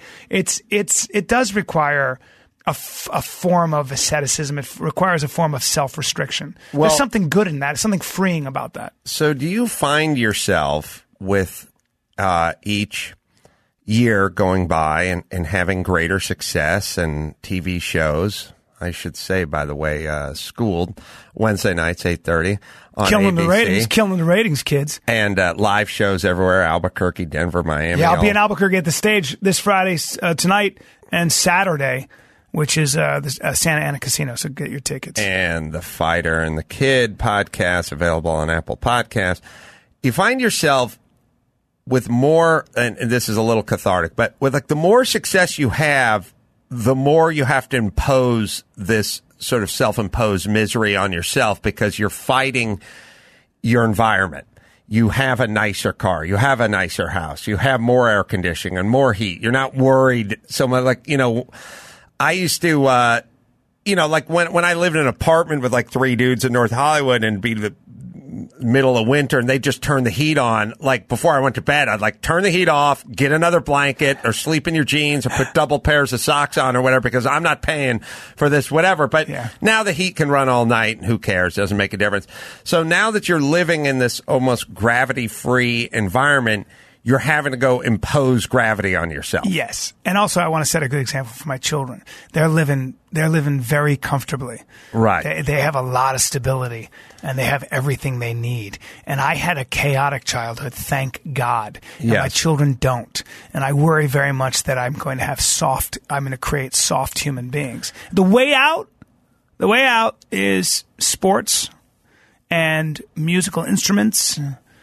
S6: It does require a form of asceticism. It requires a form of self-restriction. There's something good in that. There's something freeing about that.
S5: So do you find yourself with each year going by and having greater success and TV shows? I should say, by the way, Schooled, Wednesday nights, 8:30 on
S6: killing
S5: ABC.
S6: Killing the ratings, kids.
S5: And live shows everywhere, Albuquerque, Denver, Miami.
S6: Yeah, I'll be in Albuquerque at the stage this Friday, tonight, and Saturday, which is the Santa Ana Casino, so get your tickets.
S5: And the Fighter and the Kid podcast, available on Apple Podcasts. You find yourself with more, and this is a little cathartic, but with like the more success you have, the more you have to impose this sort of self-imposed misery on yourself, because you're fighting your environment. You have a nicer car. You have a nicer house. You have more air conditioning and more heat. You're not worried so much. Like, I used to, like when I lived in an apartment with like 3 dudes in North Hollywood and be the middle of winter and they just turn the heat on, like before I went to bed, I'd like turn the heat off, get another blanket or sleep in your jeans or put double pairs of socks on or whatever, because I'm not paying for this, whatever. But now the heat can run all night and who cares? Doesn't make a difference. So now that you're living in this almost gravity-free environment, you're having to go impose gravity on yourself.
S6: Yes. And also I want to set a good example for my children. They're living very comfortably.
S5: Right.
S6: They have a lot of stability and they have everything they need. And I had a chaotic childhood, thank God. And my children don't. And I worry very much that I'm going to create soft human beings. The way out is sports and musical instruments,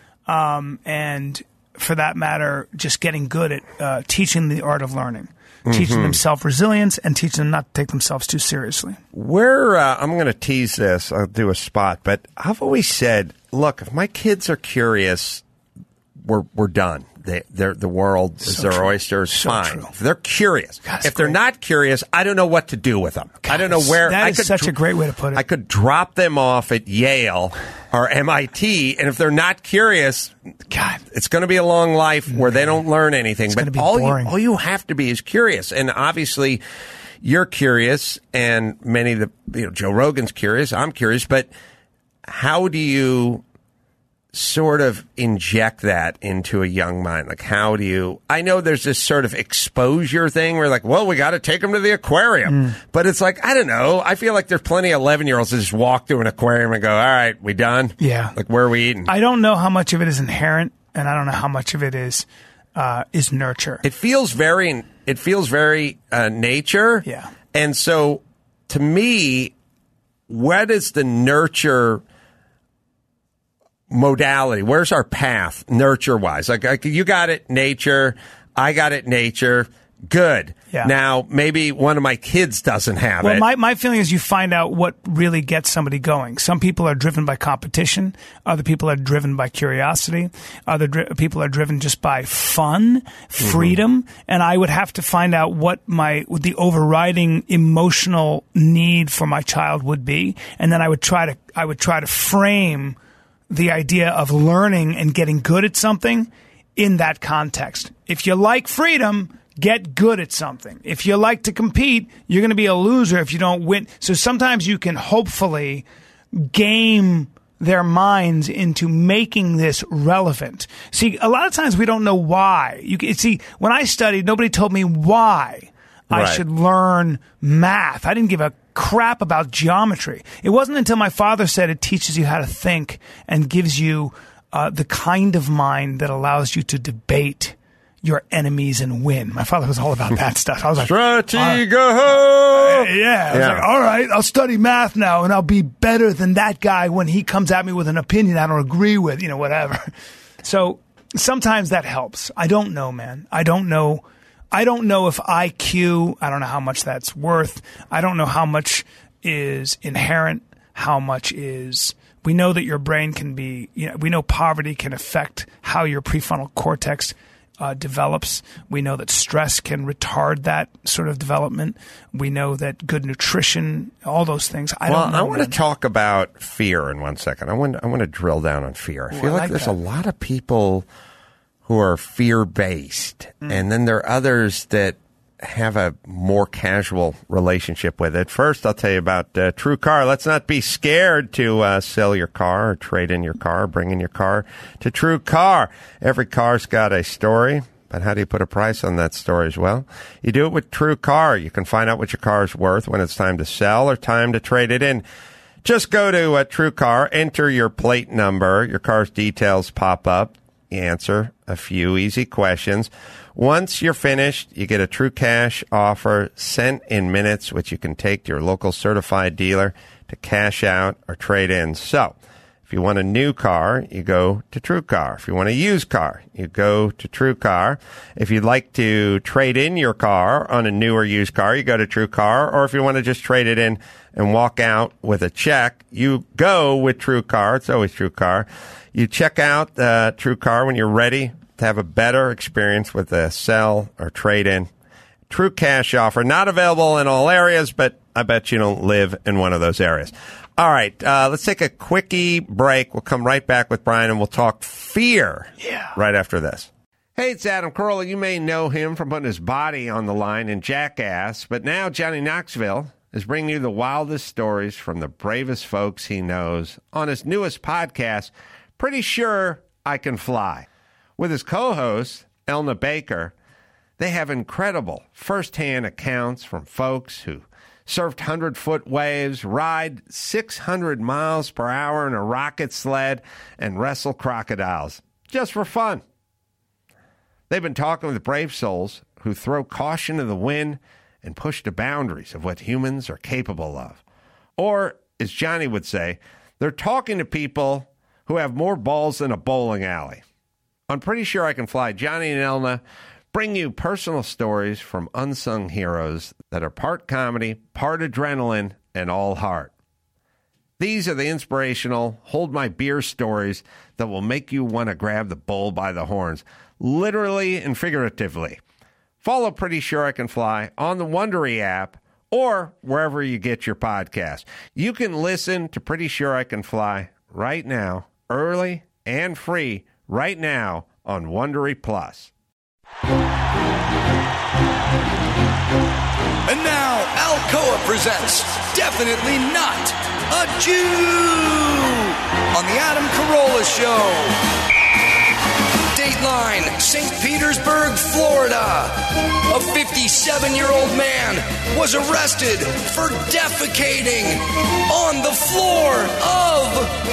S6: and for that matter, just getting good at teaching the art of learning, teaching them self-resilience, and teaching them not to take themselves too seriously.
S5: I'm going to tease this. I'll do a spot, but I've always said, look, if my kids are curious, we're done. The world is their oyster. It's fine.
S6: True.
S5: If they're curious.
S6: God,
S5: if they're not curious, I don't know what to do with them. I don't know where.
S6: That is such a great way to put it.
S5: I could drop them off at Yale or MIT, and if they're not curious,
S6: God,
S5: it's going to be a long life where they don't learn anything.
S6: It's
S5: but all you have to be is curious, and obviously you're curious, and many of the Joe Rogan's curious. I'm curious, but how do you sort of inject that into a young mind? Like, how do you, I know there's this sort of exposure thing where like, well, we got to take them to the aquarium, but it's like, I don't know. I feel like there's plenty of 11-year-olds that just walk through an aquarium and go, all right, we done?
S6: Yeah.
S5: Like, where are we eating?
S6: I don't know how much of it is inherent, and I don't know how much of it is nurture.
S5: It feels very nature.
S6: Yeah.
S5: And so to me, what is the nurture modality? Where's our path nurture wise? Like you got it, nature. I got it, nature. good.
S6: Yeah.
S5: Now, maybe one of my kids doesn't have it.
S6: Well, my feeling is you find out what really gets somebody going. Some people are driven by competition. Other people are driven by curiosity. Other people are driven just by fun, freedom. And I would have to find out what the overriding emotional need for my child would be, and then I would try to frame the idea of learning and getting good at something in that context. If you like freedom, get good at something. If you like to compete, you're going to be a loser if you don't win. So sometimes you can hopefully game their minds into making this relevant. See, a lot of times we don't know why. See, when I studied, nobody told me why I should learn math. I didn't give a crap about geometry. It wasn't until my father said it teaches you how to think and gives you the kind of mind that allows you to debate your enemies and win. My father was all about that stuff. I was like,
S5: Stratego!
S6: Yeah. I was like, all right, I'll study math now and I'll be better than that guy when he comes at me with an opinion I don't agree with, whatever. So sometimes that helps. I don't know, man. I don't know if IQ, I don't know how much that's worth. I don't know how much is inherent, how much is... We know that your brain can be, we know poverty can affect how your prefrontal cortex develops. We know that stress can retard that sort of development. We know that good nutrition, all those things. I want
S5: to talk about fear in 1 second. I want to drill down on fear. I feel like there's a lot of people who are fear-based, and then there are others that have a more casual relationship with it. First, I'll tell you about TrueCar. Let's not be scared to sell your car or trade in your car or bring in your car to TrueCar. Every car's got a story, but how do you put a price on that story as well? You do it with TrueCar. You can find out what your car is worth when it's time to sell or time to trade it in. Just go to TrueCar, enter your plate number, your car's details pop up, you answer a few easy questions. Once you're finished, you get a True Cash offer sent in minutes, which you can take to your local certified dealer to cash out or trade in. So, if you want a new car, you go to TrueCar. If you want a used car, you go to TrueCar. If you'd like to trade in your car on a new or used car, you go to TrueCar. Or if you want to just trade it in and walk out with a check, you go with TrueCar. It's always TrueCar. You check out TrueCar when you're ready to have a better experience with a sell or trade-in. True Cash offer, not available in all areas, but I bet you don't live in one of those areas. All right, let's take a quickie break. We'll come right back with Brian, and we'll talk fear right after this. Hey, it's Adam Carolla. You may know him from putting his body on the line in Jackass, but now Johnny Knoxville is bringing you the wildest stories from the bravest folks he knows on his newest podcast, Pretty Sure I Can Fly. With his co-host, Elna Baker, they have incredible first-hand accounts from folks who surfed 100-foot waves, ride 600 miles per hour in a rocket sled, and wrestle crocodiles, just for fun. They've been talking with brave souls who throw caution to the wind and push the boundaries of what humans are capable of. Or, as Johnny would say, they're talking to people who have more balls than a bowling alley. I'm Pretty Sure I Can Fly. Johnny and Elna bring you personal stories from unsung heroes that are part comedy, part adrenaline, and all heart. These are the inspirational, hold my beer stories that will make you want to grab the bull by the horns, literally and figuratively. Follow Pretty Sure I Can Fly on the Wondery app or wherever you get your podcast. You can listen to Pretty Sure I Can Fly right now, early and free, right now on Wondery Plus.
S1: And now, Alcoa presents Definitely Not a Jew on the Adam Carolla Show. Dateline, St. Petersburg, Florida. A 57-year-old man was arrested for defecating on the floor of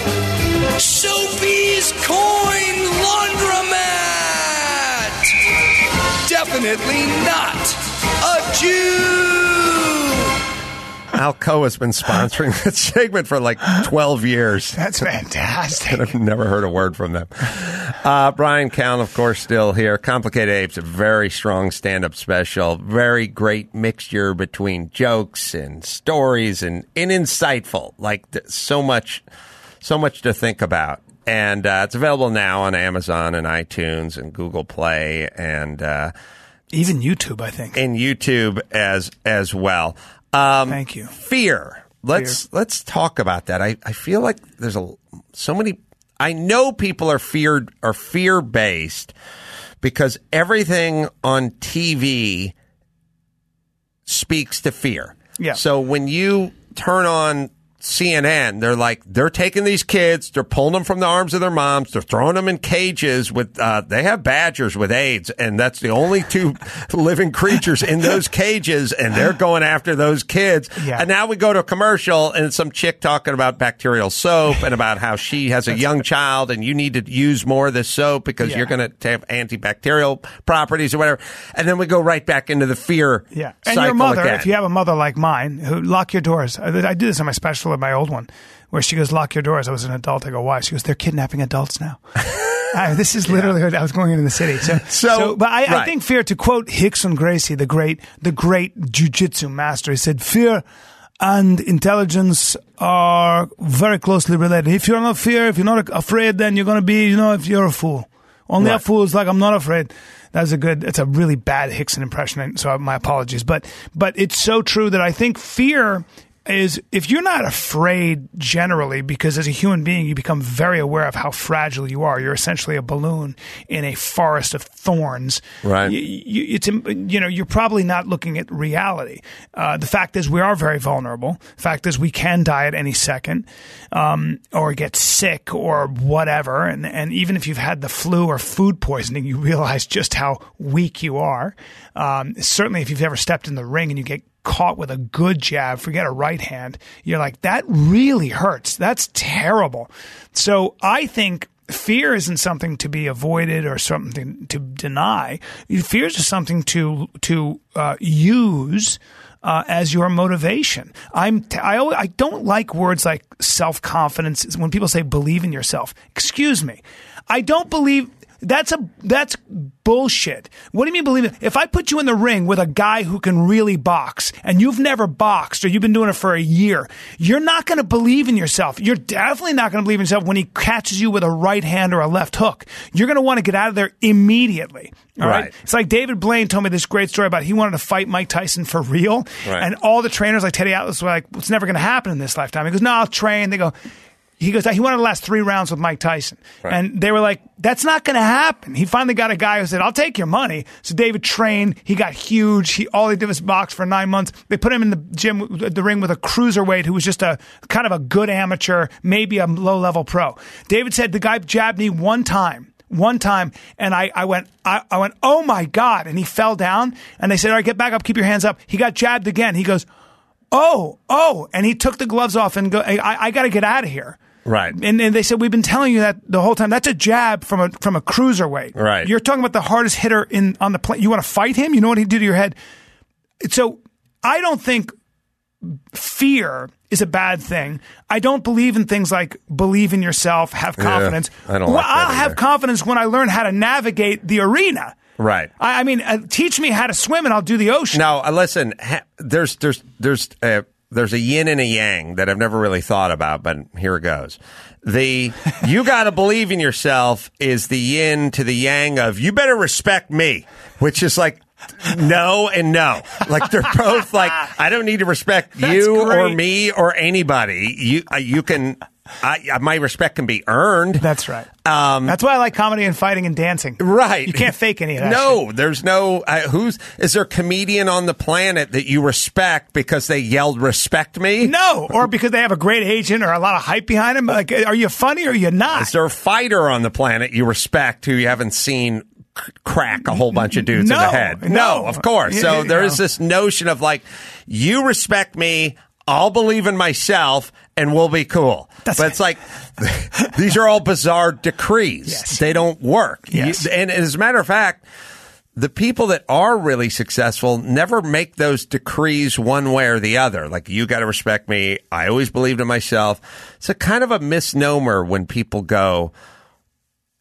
S1: Soapy's Coin Laundromat. Definitely not a Jew.
S5: Alcoa's been sponsoring that segment for like 12 years.
S6: That's fantastic.
S5: I've never heard a word from them. Brian Callen, of course, still here. Complicated Apes, a very strong stand-up special. Very great mixture between jokes and stories and insightful. Like so much to think about. And it's available now on Amazon and iTunes and Google Play and
S6: even YouTube, I think.
S5: And YouTube as well.
S6: Thank you.
S5: Fear. Let's talk about that. I feel like there's so many. I know people are fear based because everything on TV speaks to fear.
S6: Yeah.
S5: So when you turn on CNN, they're taking these kids, they're pulling them from the arms of their moms, they're throwing them in cages with, they have badgers with AIDS, and that's the only two living creatures in those cages, and they're going after those kids.
S6: Yeah.
S5: And now we go to a commercial, and it's some chick talking about bacterial soap and about how she has a young child, and you need to use more of this soap because you're going to have antibacterial properties or whatever. And then we go right back into the fear
S6: And
S5: cycle
S6: your mother,
S5: again.
S6: if you have a mother like mine, who lock your doors. I do this in my special, in my old one, where she goes, lock your doors. I was an adult. I go, why? She goes, they're kidnapping adults now. This is literally what I was going into the city. But I think fear, to quote Rickson Gracie, the great jiu-jitsu master, he said, fear and intelligence are very closely related. If you're not afraid, then you're going to be, if you're a fool. Only a fool is like, I'm not afraid. It's a really bad Hickson impression, so my apologies. But it's so true that I think fear is, if you're not afraid generally, because as a human being you become very aware of how fragile you are. You're essentially a balloon in a forest of thorns.
S5: Right.
S6: You're probably not looking at reality. The fact is, we are very vulnerable. The fact is, we can die at any second, or get sick or whatever. And even if you've had the flu or food poisoning, you realize just how weak you are. Certainly, if you've ever stepped in the ring and you get caught with a good jab, forget a right hand, you're like, that really hurts. That's terrible. So I think fear isn't something to be avoided or something to deny. Fear is just something to use as your motivation. I don't like words like self-confidence. When people say believe in yourself, excuse me, I don't believe. That's bullshit. What do you mean believe it? If I put you in the ring with a guy who can really box and you've never boxed or you've been doing it for a year, you're not going to believe in yourself. You're definitely not going to believe in yourself when he catches you with a right hand or a left hook. You're going to want to get out of there immediately. All right. It's like David Blaine told me this great story about he wanted to fight Mike Tyson for real. Right. And all the trainers like Teddy Atlas were like, it's never going to happen in this lifetime. He goes, no, I'll train. They go, he wanted to last 3 rounds with Mike Tyson. Right. And they were like, that's not going to happen. He finally got a guy who said, I'll take your money. So David trained. He got huge. All he did was box for 9 months. They put him in the gym, the ring with a cruiserweight who was just a kind of a good amateur, maybe a low-level pro. David said the guy jabbed me one time, and I went, oh my God. And he fell down. And they said, all right, get back up, keep your hands up. He got jabbed again. He goes, oh. And he took the gloves off and go, I got to get out of here.
S5: Right.
S6: And they said, we've been telling you that the whole time. That's a jab from a cruiserweight.
S5: Right.
S6: You're talking about the hardest hitter on the planet. You want to fight him? You know what he did to your head? So I don't think fear is a bad thing. I don't believe in things like believe in yourself, have confidence.
S5: I don't like that
S6: I'll
S5: either.
S6: have confidence when I learn how to navigate the arena.
S5: Right.
S6: I mean, teach me how to swim and I'll do the ocean.
S5: Now, listen, there's a yin and a yang that I've never really thought about, but here it goes. You got to believe in yourself is the yin to the yang of you better respect me, which is like no and no. Like they're both like, I don't need to respect you or me or anybody. You can. My respect can be earned.
S6: That's right. That's why I like comedy and fighting and dancing.
S5: Right.
S6: You can't fake any of that.
S5: No,
S6: shit.
S5: There's no. Is there a comedian on the planet that you respect because they yelled "respect me"?
S6: No, or because they have a great agent or a lot of hype behind them. Like, are you funny or are you not?
S5: Is there a fighter on the planet you respect who you haven't seen crack a whole bunch of dudes in the head? No, of course. So there is this notion of like, you respect me, I'll believe in myself, and we'll be cool. It's like, these are all bizarre decrees.
S6: Yes.
S5: They don't work.
S6: Yes.
S5: And as a matter of fact, the people that are really successful never make those decrees one way or the other. Like, you got to respect me. I always believed in myself. It's a kind of a misnomer when people go,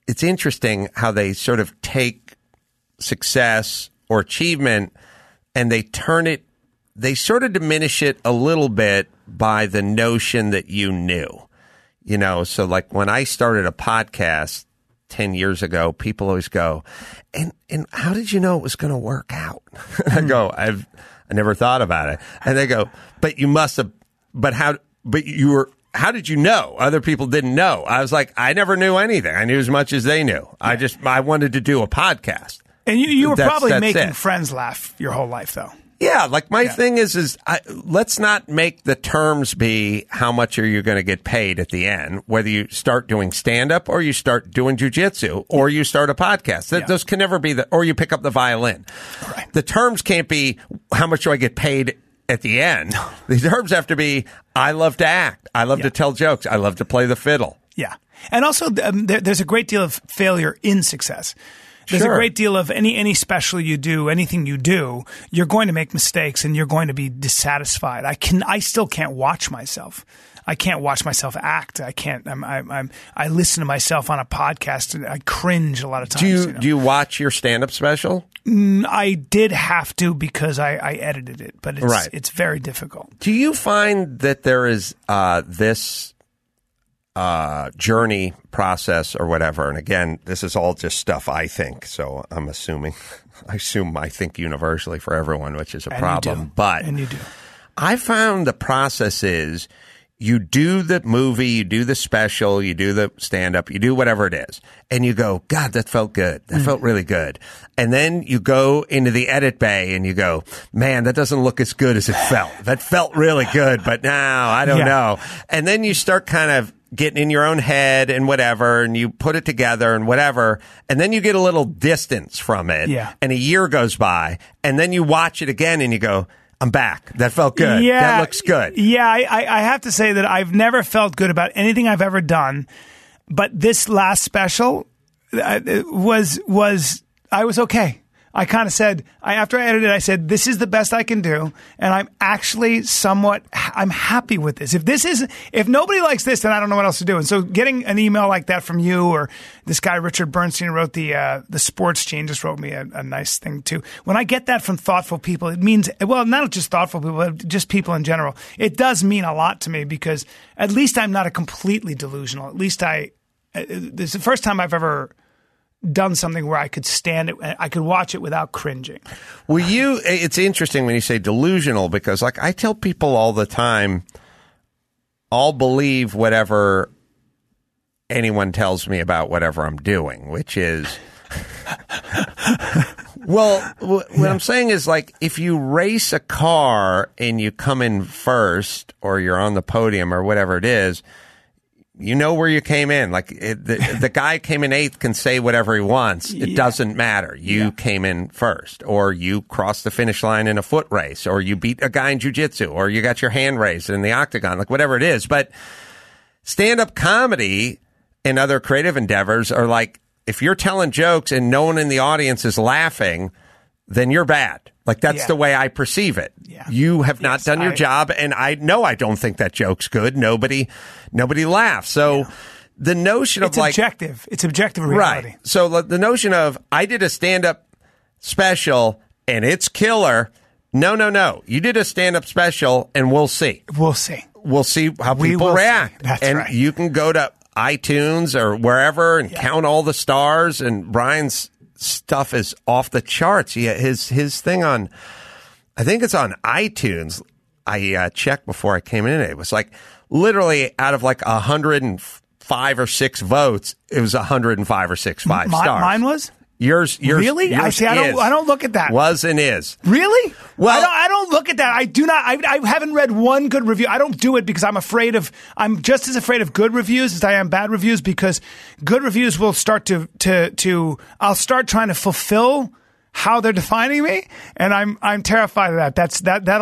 S5: it's interesting how they sort of take success or achievement and they sort of diminish it a little bit by the notion that you knew. You know, so like when I started a podcast 10 years ago, people always go, and how did you know it was going to work out? I go, I never thought about it. And they go, but you must have, how did you know? Other people didn't know. I was like, I never knew anything. I knew as much as they knew. Yeah. I wanted to do a podcast.
S6: And you were probably making friends laugh your whole life, though.
S5: Yeah, like my thing is let's not make the terms be how much are you going to get paid at the end, whether you start doing stand-up or you start doing jiu-jitsu or you start a podcast. Those can never be or you pick up the violin.
S6: Right.
S5: The terms can't be how much do I get paid at the end. The terms have to be I love to act. I love to tell jokes. I love to play the fiddle.
S6: Yeah. And also there's a great deal of failure in success. There's a great deal of any special you do, anything you do, you're going to make mistakes and you're going to be dissatisfied. I still can't watch myself. I can't watch myself act. I can't. I listen to myself on a podcast and I cringe a lot of times.
S5: Do you watch your stand-up special?
S6: I did have to because I edited it, but it's very difficult.
S5: Do you find that there is this journey process or whatever? And again, this is all just stuff I think, so I'm assuming. I assume I think universally for everyone, which is a problem.
S6: And you do.
S5: I found the process is you do the movie, you do the special, you do the stand-up, you do whatever it is, and you go, God, that felt good. That felt really good. And then you go into the edit bay and you go, man, that doesn't look as good as it felt. That felt really good, but now I don't know. And then you start kind of getting in your own head and whatever, and you put it together and whatever, and then you get a little distance from it, and a year goes by, and then you watch it again and you go, I'm back. That felt good.
S6: Yeah,
S5: that looks good.
S6: Yeah, I have to say that I've never felt good about anything I've ever done, but this last special was I was okay. I kind of said, after I edited it, I said, this is the best I can do. And I'm actually I'm happy with this. If nobody likes this, then I don't know what else to do. And so getting an email like that from you, or this guy, Richard Bernstein, who wrote the Sports Gene, just wrote me a nice thing too. When I get that from thoughtful people, it means, well, not just thoughtful people, but just people in general. It does mean a lot to me because at least I'm not a completely delusional. At least this is the first time I've ever done something where I could stand it, I could watch it without cringing.
S5: Well, it's interesting when you say delusional, because like I tell people all the time, I'll believe whatever anyone tells me about whatever I'm doing, which is, well, what I'm saying is, like, if you race a car and you come in first or you're on the podium or whatever it is, you know where you came in. Like the guy came in eighth can say whatever he wants. It doesn't matter. You came in first, or you crossed the finish line in a foot race, or you beat a guy in jiu-jitsu, or you got your hand raised in the octagon, like whatever it is. But stand-up comedy and other creative endeavors are like, if you're telling jokes and no one in the audience is laughing, then you're bad. Like, that's the way I perceive it. Yeah. You have not done your job, and I know I don't think that joke's good. Nobody laughs. So the notion of
S6: objective. It's objective reality.
S5: Right. So the notion of, I did a stand-up special and it's killer. No. You did a stand-up special and we'll see.
S6: We'll see.
S5: We'll see how people react.
S6: That's
S5: and
S6: right.
S5: You can go to iTunes or wherever and count all the stars, and Brian's stuff is off the charts. His thing on, I think it's on iTunes. I checked before I came in. It was like literally out of like 105 or 6 votes, it was 105 or 6 5 stars.
S6: Mine was?
S5: Yours
S6: really?
S5: Yours
S6: I don't look at that.
S5: Was and is.
S6: Really?
S5: Well,
S6: I don't look at that. I do not. I haven't read one good review. I don't do it because I'm just as afraid of good reviews as I am bad reviews, because good reviews will start I'll start trying to fulfill how they're defining me, and I'm terrified of that. That'll.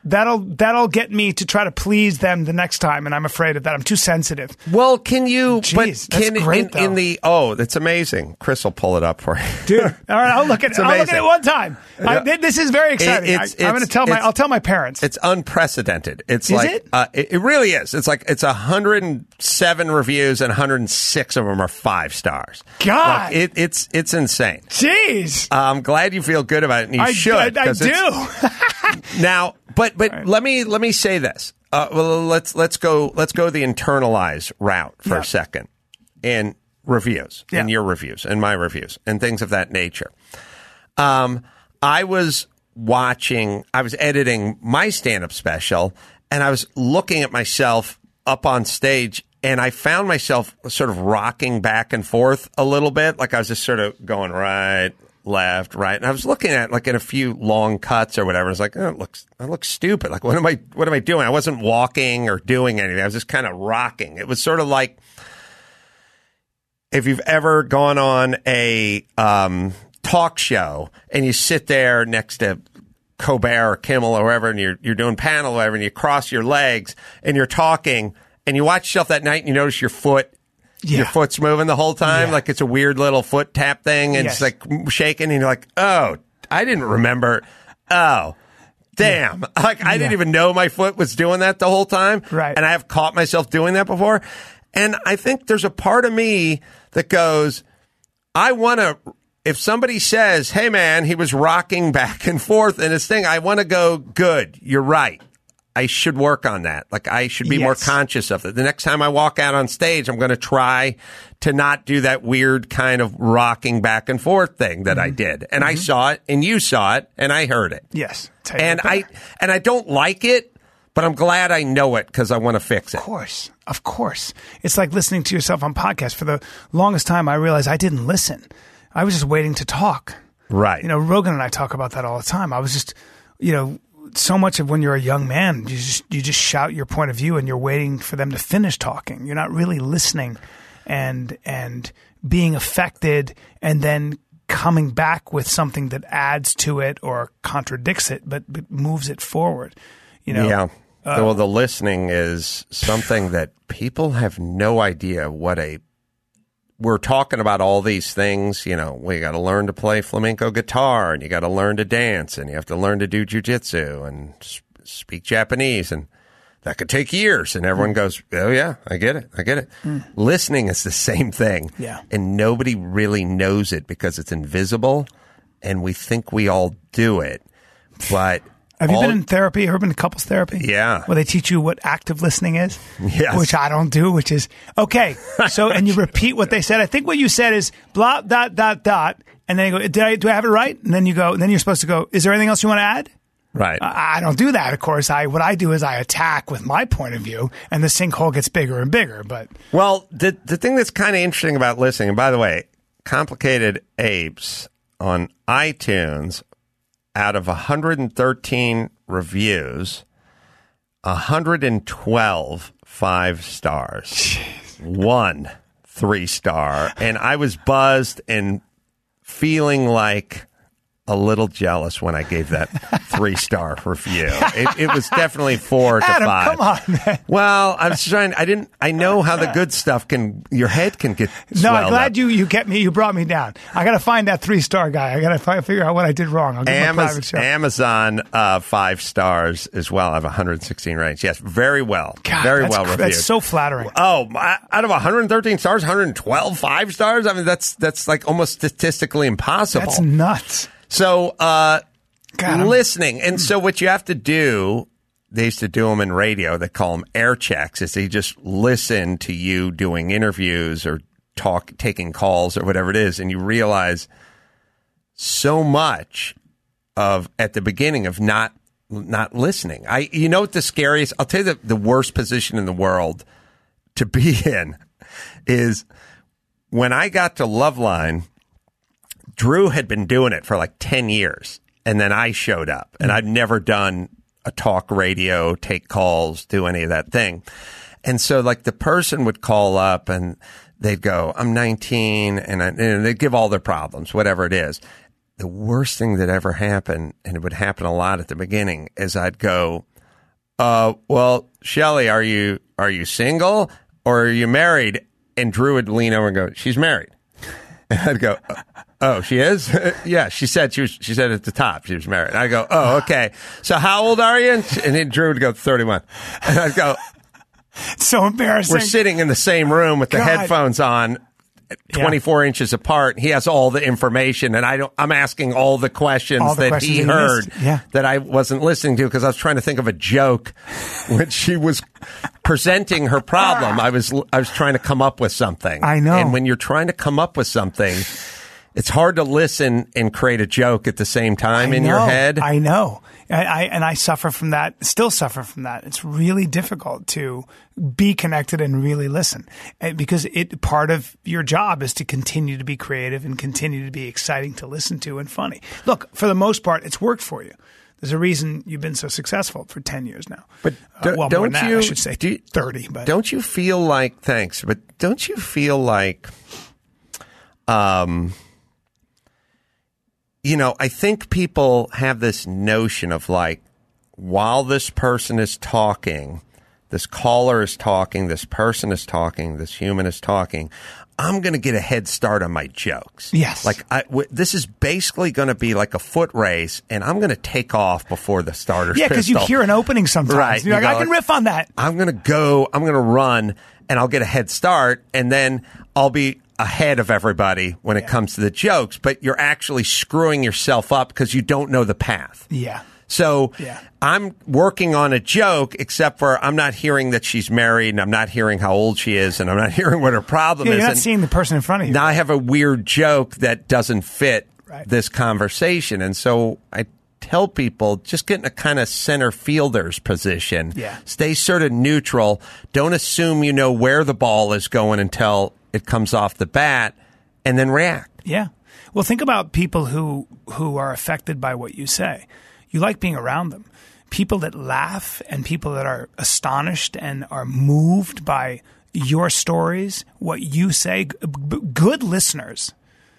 S6: that'll get me to try to please them the next time, and I'm afraid of that. I'm too sensitive.
S5: Well, can you?
S6: Jeez,
S5: but
S6: that's great,
S5: in the that's amazing. Chris will pull it up for you,
S6: dude. All right, I'll look at it. I'll look at it one time. This is very exciting. I'm going to tell I'll tell my parents.
S5: It's unprecedented. It's it really is. It's 107 reviews and 106 of them are 5 stars.
S6: God,
S5: it's insane.
S6: Jeez,
S5: I'm glad you feel good about it, and you should.
S6: I do.
S5: Now, but right. let me say this. Well, let's go the internalized route for a second in reviews, in your reviews, and my reviews, and things of that nature. I was editing my stand-up special, and I was looking at myself up on stage, and I found myself sort of rocking back and forth a little bit, like I was just sort of going right, left, right, and I was looking at in a few long cuts or whatever. I was like, oh, I look stupid. Like, what am I doing? I wasn't walking or doing anything. I was just kind of rocking. It was sort of like if you've ever gone on a talk show and you sit there next to Colbert or Kimmel or whoever, and you're doing panel or whatever, and you cross your legs and you're talking, and you watch yourself that night and you notice your foot's moving the whole time, like it's a weird little foot tap thing, and it's like shaking, and you're like, oh, I didn't remember. Oh, damn. Like, I didn't even know my foot was doing that the whole time.
S6: Right.
S5: And I have caught myself doing that before. And I think there's a part of me that goes, I want to, if somebody says, hey, man, he was rocking back and forth in his thing, I want to go, good, you're right. I should work on that. Like, I should be more conscious of it. The next time I walk out on stage, I'm going to try to not do that weird kind of rocking back and forth thing that I did. And I saw it, and you saw it, and I heard it.
S6: Yes.
S5: And I don't like it, but I'm glad I know it because I want to fix it.
S6: Of course. It's like listening to yourself on podcasts. For the longest time, I realized I didn't listen. I was just waiting to talk.
S5: Right.
S6: You know, Rogan and I talk about that all the time. I was just, so much of when you're a young man, you just shout your point of view and you're waiting for them to finish talking. You're not really listening and being affected and then coming back with something that adds to it or contradicts it, but moves it forward.
S5: Yeah. Well, the listening is something that people have no idea we're talking about all these things. We got to learn to play flamenco guitar, and you got to learn to dance, and you have to learn to do jujitsu and speak Japanese, and that could take years. And everyone goes, oh yeah, I get it. Listening is the same thing.
S6: Yeah.
S5: And nobody really knows it because it's invisible, and we think we all do it. But
S6: have you been in therapy? Ever been in couples therapy?
S5: Yeah.
S6: Where they teach you what active listening is?
S5: Yes.
S6: Which I don't do, which is, okay, so, and you repeat what they said. I think what you said is blah, dot, dot, dot. And then you go, do I have it right? And then you go, and then you're supposed to go, is there anything else you want to add?
S5: Right.
S6: I don't do that, of course. What I do is I attack with my point of view, and the sinkhole gets bigger and bigger. But
S5: well, the thing that's kind of interesting about listening, and by the way, Complicated Apes on iTunes, out of 113 reviews, 112 5 stars,
S6: Jeez.
S5: 1 3-star, and I was buzzed and feeling like a little jealous when I gave that 3-star review. It was definitely 4 to 5.
S6: Adam, come on, man.
S5: Well, I was trying. I know how the good stuff your head can get.
S6: No, I'm glad
S5: up.
S6: you kept me. You brought me down. I got to find that 3-star guy. I got to figure out what I did wrong. I'll give him a private show.
S5: Amazon 5 stars as well. I have 116 ratings. Yes, very well.
S6: God,
S5: very well reviewed.
S6: That's so flattering.
S5: Oh, out of 113 stars, 112 5 stars. I mean, that's like almost statistically impossible.
S6: That's nuts.
S5: So, listening. And so what you have to do, they used to do them in radio, they call them air checks, is they just listen to you doing interviews or taking calls or whatever it is, and you realize so much at the beginning of not listening. You know what the scariest, I'll tell you the worst position in the world to be in is when I got to Loveline. Drew had been doing it for like 10 years, and then I showed up, and I'd never done a talk radio, take calls, do any of that thing. And so like the person would call up and they'd go, I'm 19, and they'd give all their problems, whatever it is. The worst thing that ever happened, and it would happen a lot at the beginning, is I'd go, well, Shelley, are you single or are you married? And Drew would lean over and go, she's married. And I'd go, oh, she is? Yeah, she said at the top she was married. And I'd go, oh, okay. So how old are you? And then Drew would go, 31. And I'd go,
S6: it's so embarrassing.
S5: We're sitting in the same room with the headphones on, 24 inches apart. He has all the information, and I'm asking all the questions that he heard that I wasn't listening to because I was trying to think of a joke when she was presenting her problem. I was trying to come up with something.
S6: I know.
S5: And when you're trying to come up with something, it's hard to listen and create a joke at the same time in your head.
S6: I know. I suffer from that, still suffer from that. It's really difficult to be connected and really listen because part of your job is to continue to be creative and continue to be exciting to listen to and funny. Look, for the most part, it's worked for you. There's a reason you've been so successfmore for 10 years now.
S5: But
S6: more than that, I should say 30. But
S5: don't you feel like, thanks, but don't you feel like, I think people have this notion of like, while this person is talking, this caller is talking, this person is talking, this human is talking, I'm going to get a head start on my jokes.
S6: Yes.
S5: Like, this is basically going to be like a foot race, and I'm going to take off before the starter's
S6: pistol. Yeah, because you hear an opening sometimes.
S5: Right.
S6: You're like, I can riff on that.
S5: I'm going to run, and I'll get a head start, and then I'll be ahead of everybody when it comes to the jokes, but you're actually screwing yourself up because you don't know the path.
S6: Yeah.
S5: So I'm working on a joke, except for I'm not hearing that she's married, and I'm not hearing how old she is, and I'm not hearing what her problem is.
S6: You're not seeing the person in front of you.
S5: Now I have a weird joke that doesn't fit this conversation. And so I tell people, just get in a kind of center fielder's position.
S6: Yeah.
S5: Stay sort of neutral. Don't assume you know where the ball is going until it comes off the bat, and then react.
S6: Yeah. Well, think about people who are affected by what you say. You like being around them. People that laugh and people that are astonished and are moved by your stories, what you say, good listeners,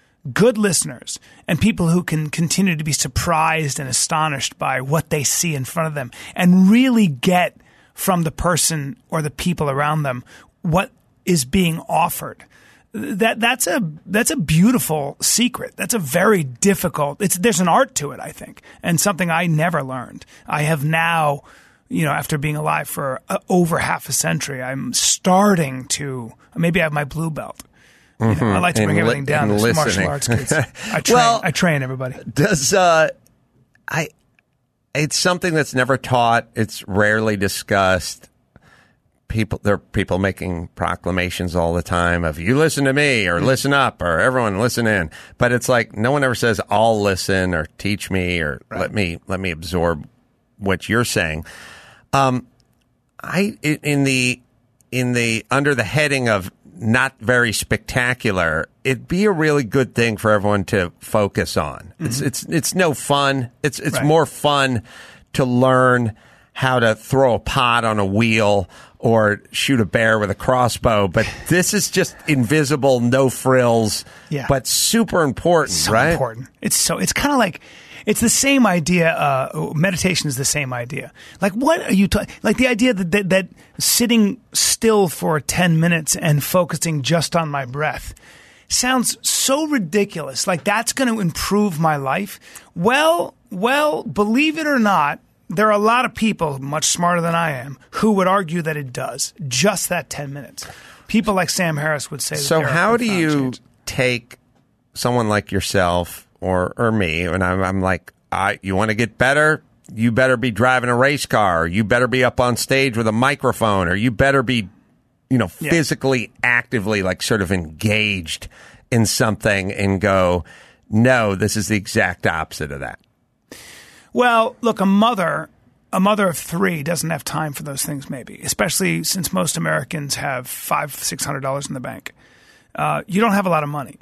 S6: and people who can continue to be surprised and astonished by what they see in front of them and really get from the person or the people around them what is being offered. That's a beautiful secret. That's a very difficult. There's an art to it, I think, and something I never learned. I have now, after being alive for over half a century, I'm starting to maybe I have my blue belt. I like to bring everything down to martial arts kids. I train everybody.
S5: It's something that's never taught. It's rarely discussed. There are people making proclamations all the time of you listen to me or listen up or everyone listen in. But it's like no one ever says I'll listen or teach me or let me absorb what you're saying. In the under the heading of not very spectacular, it'd be a really good thing for everyone to focus on. Mm-hmm. It's no fun. It's more fun to learn how to throw a pot on a wheel or shoot a bear with a crossbow. But this is just invisible, no frills, but super important, right?
S6: Important. It's kind of like, it's the same idea. Meditation is the same idea. Like, what are you talking? Like the idea that sitting still for 10 minutes and focusing just on my breath sounds so ridiculous. Like that's going to improve my life. Well, believe it or not, there are a lot of people much smarter than I am who would argue that it does. Just that 10 minutes. People like Sam Harris would say that.
S5: So how do you take someone like yourself or me, and I'm like, you want to get better? You better be driving a race car. Or you better be up on stage with a microphone, or you better be, physically, actively, like sort of engaged in something and go, no, this is the exact opposite of that.
S6: Well, look, a mother of three doesn't have time for those things, maybe, especially since most Americans have $500-600 in the bank. You don't have a lot of money.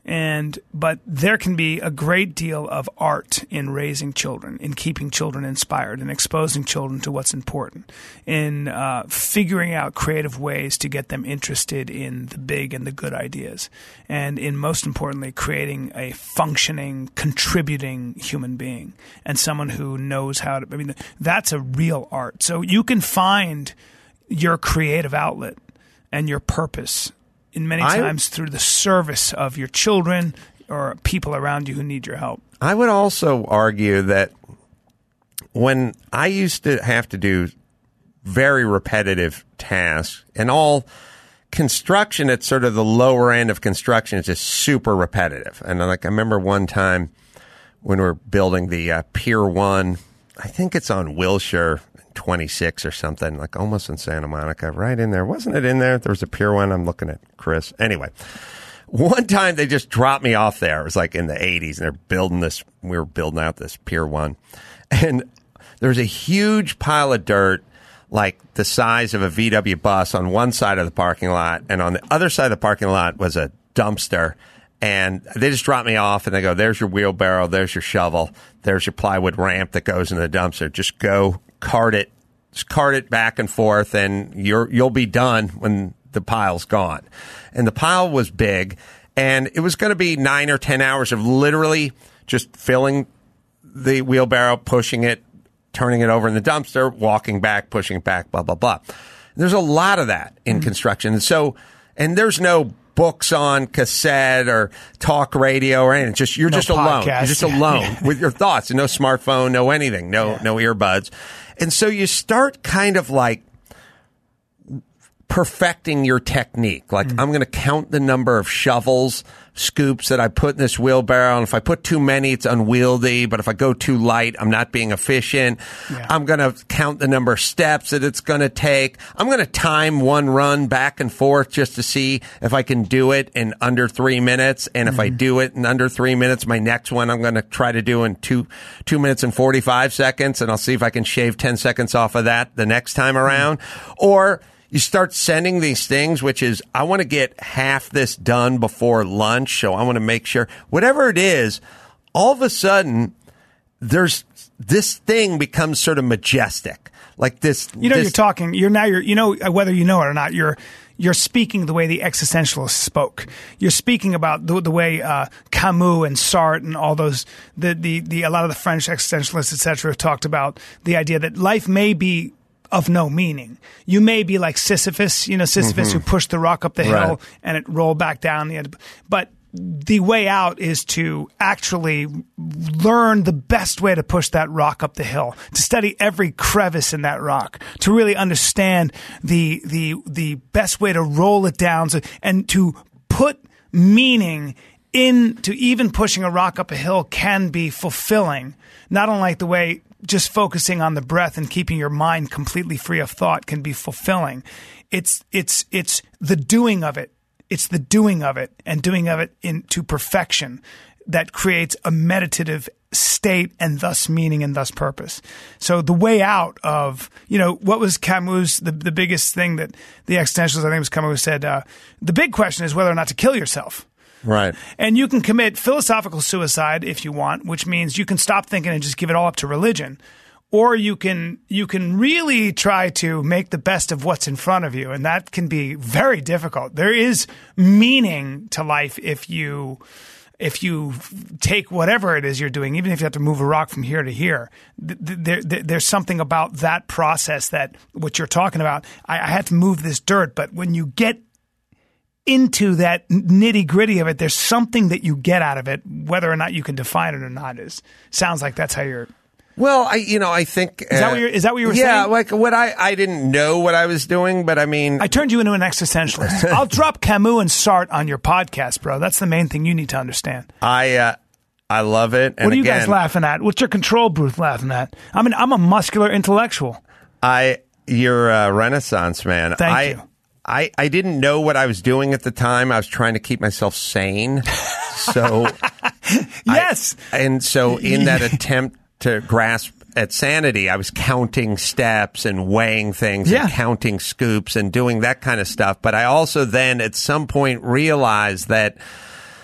S6: But there can be a great deal of art in raising children, in keeping children inspired, in exposing children to what's important, in figuring out creative ways to get them interested in the big and the good ideas, and in, most importantly, creating a functioning, contributing human being and someone who knows how to. I mean, that's a real art. So you can find your creative outlet and your purpose in many times through the service of your children or people around you who need your help.
S5: I would also argue that when I used to have to do very repetitive tasks, and all construction at sort of the lower end of construction is just super repetitive. And I remember one time when we were building the Pier 1, I think it's on Wilshire 26 or something, like almost in Santa Monica, right in there. Wasn't it in there? There was a Pier 1. I'm looking at Chris. Anyway, one time they just dropped me off there. It was like in the 80s, and they're building this. We were building out this Pier 1. And there was a huge pile of dirt, like the size of a VW bus on one side of the parking lot. And on the other side of the parking lot was a dumpster. And they just dropped me off, and they go, there's your wheelbarrow, there's your shovel, there's your plywood ramp that goes in the dumpster. Just go cart it back and forth, and you'll be done when the pile's gone. And the pile was big, and it was going to be 9 or 10 hours of literally just filling the wheelbarrow, pushing it, turning it over in the dumpster, walking back, pushing it back, blah, blah, blah. There's a lot of that in construction. And there's no books on cassette or talk radio or anything. You're just alone. You're just alone with your thoughts. No smartphone, no anything, no earbuds. And so you start kind of like perfecting your technique. Like, I'm going to count the number of shovels, scoops that I put in this wheelbarrow. And if I put too many, it's unwieldy. But if I go too light, I'm not being efficient. Yeah. I'm going to count the number of steps that it's going to take. I'm going to time one run back and forth just to see if I can do it in under 3 minutes. And if I do it in under 3 minutes, my next one I'm going to try to do in 2 minutes and 45 seconds. And I'll see if I can shave 10 seconds off of that the next time around. Or you start sending these things, which is, I want to get half this done before lunch, so I want to make sure, whatever it is, all of a sudden, this thing becomes sort of majestic. Like this.
S6: Whether you know it or not, you're speaking the way the existentialists spoke. You're speaking about the way Camus and Sartre and all those, a lot of the French existentialists, etc., have talked about the idea that life may be of no meaning. You may be like Sisyphus, who pushed the rock up the hill and it rolled back down the end. But the way out is to actually learn the best way to push that rock up the hill, to study every crevice in that rock, to really understand the best way to roll it down, and to put meaning into even pushing a rock up a hill can be fulfilling. Not unlike the way just focusing on the breath and keeping your mind completely free of thought can be fulfilling. It's the doing of it. It's the doing of it and doing of it into perfection that creates a meditative state and thus meaning and thus purpose. So the way out of, what was Camus, the biggest thing that the existentialists, I think it was Camus, said, the big question is whether or not to kill yourself.
S5: Right.
S6: And you can commit philosophical suicide if you want, which means you can stop thinking and just give it all up to religion. Or you can really try to make the best of what's in front of you, and that can be very difficult. There is meaning to life if you take whatever it is you're doing, even if you have to move a rock from here to here. There's something about that process, that what you're talking about. I had to move this dirt, but when you get into that nitty gritty of it, there's something that you get out of it, whether or not you can define it or not. Sounds like that's how you're.
S5: Well, I think
S6: is that what you were saying?
S5: Yeah, like I didn't know what I was doing, but I mean,
S6: I turned you into an existentialist. I'll drop Camus and Sartre on your podcast, bro. That's the main thing you need to understand.
S5: I love it. And
S6: what are you guys laughing at? What's your control booth laughing at? I mean, I'm a muscular intellectual.
S5: You're a Renaissance man.
S6: Thank you.
S5: I didn't know what I was doing at the time. I was trying to keep myself sane. So
S6: yes.
S5: So in that attempt to grasp at sanity, I was counting steps and weighing things and counting scoops and doing that kind of stuff. But I also then at some point realized that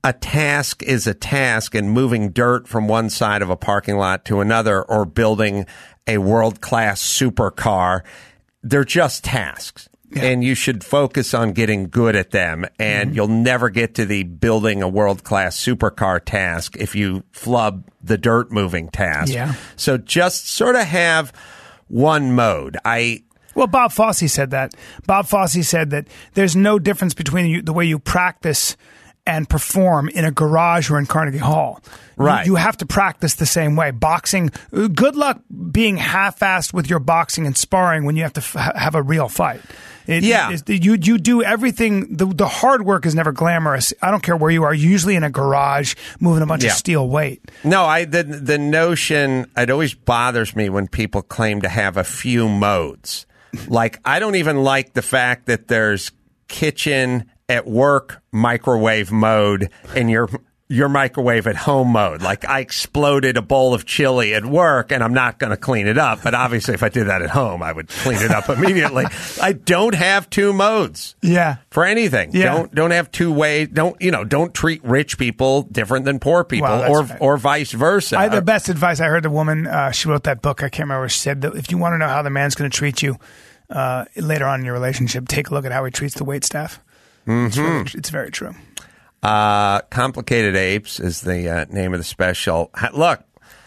S5: a task is a task, and moving dirt from one side of a parking lot to another or building a world-class supercar, they're just tasks. Yeah. And you should focus on getting good at them. And you'll never get to the building a world-class supercar task if you flub the dirt moving task.
S6: Yeah.
S5: So just sort of have one mode.
S6: Well, Bob Fosse said that. Bob Fosse said that there's no difference between the way you practice and perform in a garage or in Carnegie Hall.
S5: Right.
S6: You have to practice the same way. Boxing, good luck being half-assed with your boxing and sparring when you have to have a real fight. You do everything. The hard work is never glamorous. I don't care where you are. You're usually in a garage moving a bunch of steel weight.
S5: No, the notion, it always bothers me when people claim to have a few modes. Like, I don't even like the fact that there's kitchen at work microwave mode and your microwave at home mode. Like, I exploded a bowl of chili at work and I'm not going to clean it up. But obviously if I did that at home, I would clean it up immediately. I don't have two modes.
S6: Yeah.
S5: For anything.
S6: Yeah.
S5: Don't have two ways. Don't treat rich people different than poor people or vice versa.
S6: The best advice I heard, the woman, she wrote that book. I can't remember. She said that if you want to know how the man's going to treat you later on in your relationship, take a look at how he treats the waitstaff. It's very true.
S5: Complicated Apes is the name of the special. Look,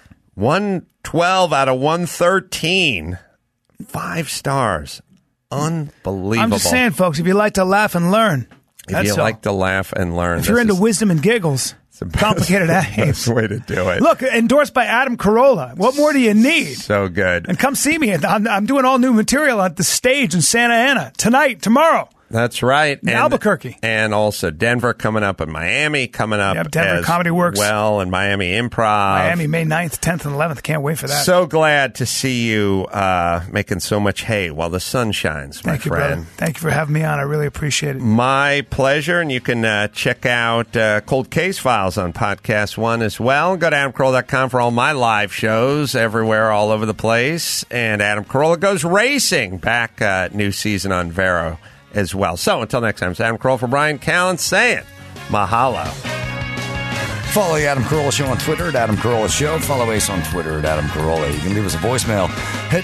S5: 112 out of 113. 5 stars. Unbelievable.
S6: I'm just saying, folks, if you like to laugh and learn.
S5: If
S6: you're into wisdom and giggles, Complicated Apes.
S5: That's the way to do it.
S6: Look, endorsed by Adam Carolla. What more do you need?
S5: So good.
S6: And come see me. I'm doing all new material at the stage in Santa Ana tonight, tomorrow.
S5: That's right.
S6: In Albuquerque.
S5: And also Denver coming up, and Miami coming up.
S6: Yep, Denver Comedy Works.
S5: Well, and Miami Improv.
S6: Miami, May 9th, 10th, and 11th. Can't wait for that.
S5: So glad to see you making so much hay while the sun shines, my
S6: friend.
S5: Thank you, brother.
S6: Thank you for having me on. I really appreciate it.
S5: My pleasure. And you can check out Cold Case Files on Podcast One as well. Go to AdamCarolla.com for all my live shows everywhere, all over the place. And Adam Carolla Goes Racing, back new season on Vero as well. So until next time, it's Adam Carolla for Brian Callen saying mahalo.
S1: Follow the Adam Carolla Show on Twitter at Adam Carolla Show. Follow Ace on Twitter at Adam Carolla. You can leave us a voicemail at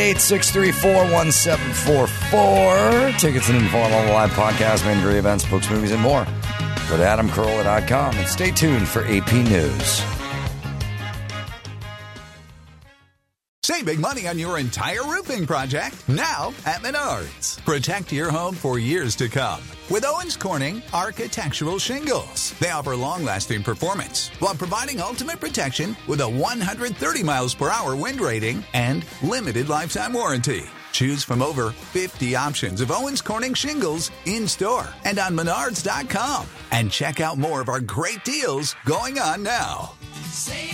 S1: 888-634-1744. Tickets and info on all the live podcasts, mandatory events, books, movies, and more. Go to AdamCarolla.com and stay tuned for AP News.
S2: Save big money on your entire roofing project now at Menards. Protect your home for years to come with Owens Corning Architectural Shingles. They offer long-lasting performance while providing ultimate protection with a 130 miles per hour wind rating and limited lifetime warranty. Choose from over 50 options of Owens Corning shingles in-store and on Menards.com. And check out more of our great deals going on now.
S3: Save